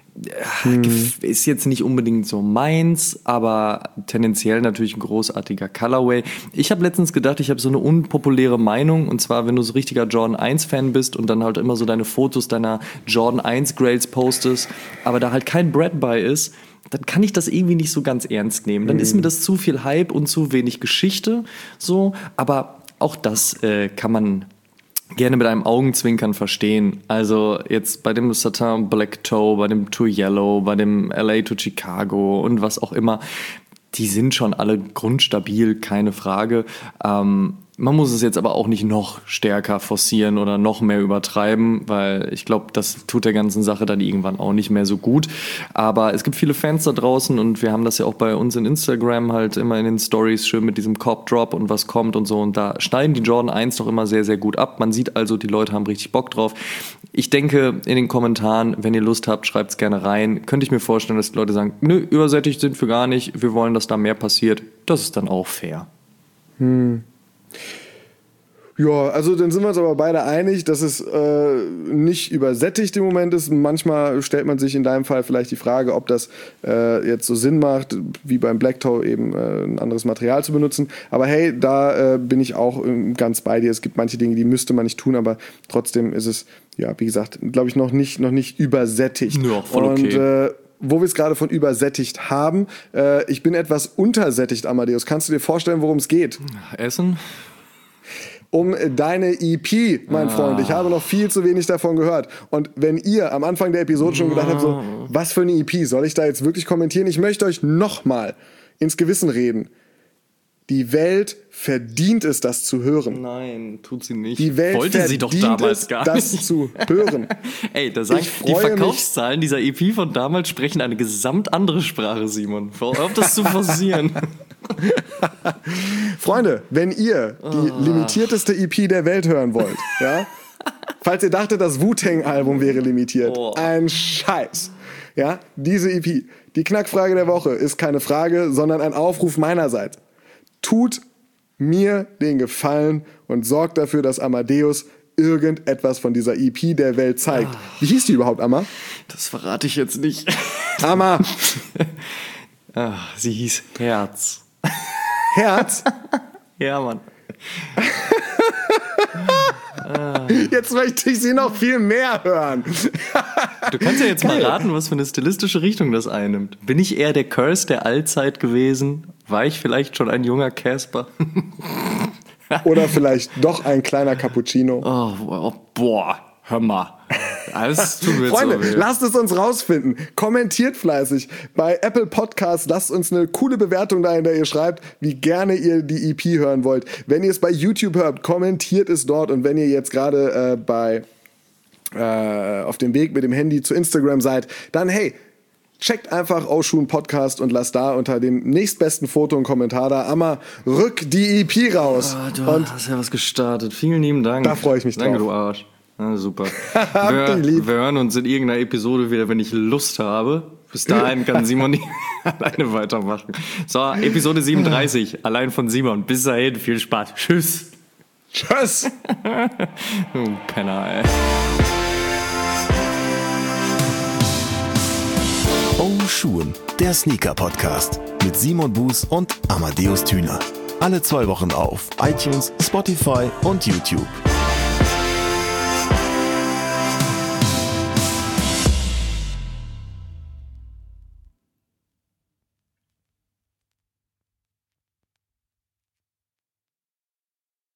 B: Ist jetzt nicht unbedingt so meins, aber tendenziell natürlich ein großartiger Colorway. Ich habe letztens gedacht, ich habe so eine unpopuläre Meinung, und zwar, wenn du so richtiger Jordan 1 Fan bist und dann halt immer so deine Fotos deiner Jordan 1 Grails postest, aber da halt kein Brad bei ist, dann kann ich das irgendwie nicht so ganz ernst nehmen. Dann ist mir das zu viel Hype und zu wenig Geschichte, so, aber auch das kann man gerne mit einem Augenzwinkern verstehen. Also jetzt bei dem Satin Black Toe, bei dem Tour Yellow, bei dem LA to Chicago und was auch immer, die sind schon alle grundstabil, keine Frage. Man muss es jetzt aber auch nicht noch stärker forcieren oder noch mehr übertreiben, weil ich glaube, das tut der ganzen Sache dann irgendwann auch nicht mehr so gut. Aber es gibt viele Fans da draußen und wir haben das ja auch bei uns in Instagram halt immer in den Stories schön mit diesem Cop-Drop und was kommt und so. Und da schneiden die Jordan 1 doch immer sehr, sehr gut ab. Man sieht also, die Leute haben richtig Bock drauf. Ich denke, in den Kommentaren, wenn ihr Lust habt, schreibt es gerne rein. Könnte ich mir vorstellen, dass die Leute sagen, nö, übersättigt sind wir gar nicht, wir wollen, dass da mehr passiert. Das ist dann auch fair.
C: Ja, also dann sind wir uns aber beide einig, dass es nicht übersättigt im Moment ist. Manchmal stellt man sich in deinem Fall vielleicht die Frage, ob das jetzt so Sinn macht, wie beim Black Toe eben ein anderes Material zu benutzen. Aber hey, da bin ich auch ganz bei dir. Es gibt manche Dinge, die müsste man nicht tun, aber trotzdem ist es, ja, wie gesagt, glaube ich, noch nicht übersättigt.
B: Ja, voll okay.
C: Und wo wir es gerade von übersättigt haben, ich bin etwas untersättigt, Amadeus. Kannst du dir vorstellen, worum es geht?
B: Essen?
C: Um deine EP, mein Freund. Ich habe noch viel zu wenig davon gehört. Und wenn ihr am Anfang der Episode schon gedacht habt, so, was für eine EP, soll ich da jetzt wirklich kommentieren? Ich möchte euch nochmal ins Gewissen reden. Die Welt verdient es, das zu hören.
B: Nein, tut sie nicht.
C: Die Welt
B: wollte sie doch damals gar nicht.
C: Das zu hören.
B: Ey, da sagen die Verkaufszahlen dieser EP von damals sprechen eine gesamt andere Sprache, Simon. Hör auf, das zu forcieren.
C: Freunde, wenn ihr die limitierteste EP der Welt hören wollt, ja, falls ihr dachtet, das Wu-Tang-Album wäre limitiert, ein Scheiß. Ja, diese EP, die Knackfrage der Woche, ist keine Frage, sondern ein Aufruf meinerseits. Tut mir den Gefallen und sorgt dafür, dass Amadeus irgendetwas von dieser EP der Welt zeigt. Wie hieß die überhaupt, Amma?
B: Das verrate ich jetzt nicht.
C: Amma!
B: Sie hieß Herz.
C: Herz?
B: Ja, Mann.
C: Jetzt möchte ich sie noch viel mehr hören.
B: Du kannst ja jetzt mal raten, was für eine stilistische Richtung das einnimmt. Bin ich eher der Curse der Allzeit gewesen? War ich vielleicht schon ein junger Casper?
C: Oder vielleicht doch ein kleiner Cappuccino.
B: Oh, boah, hör mal. Das tut mir
C: Freunde,
B: so weh.
C: lasst es uns rausfinden. Kommentiert fleißig. Bei Apple Podcasts lasst uns eine coole Bewertung da, in der ihr schreibt, wie gerne ihr die EP hören wollt. Wenn ihr es bei YouTube hört, kommentiert es dort. Und wenn ihr jetzt gerade auf dem Weg mit dem Handy zu Instagram seid, dann hey, checkt einfach Oshun Podcast und lasst da unter dem nächstbesten Foto einen Kommentar da. Amma, rück die EP raus.
B: Du hast ja was gestartet. Vielen lieben Dank.
C: Da freue ich mich drauf.
B: Danke, du Arsch. Super. Wir hören uns in irgendeiner Episode wieder, wenn ich Lust habe. Bis dahin kann Simon nicht alleine weitermachen. So, Episode 37, allein von Simon. Bis dahin, viel Spaß. Tschüss.
C: Tschüss.
B: Du Penner, ey.
A: Oshun, der Sneaker-Podcast mit Simon Buß und Amadeus Thüner. Alle 2 Wochen auf iTunes, Spotify und YouTube.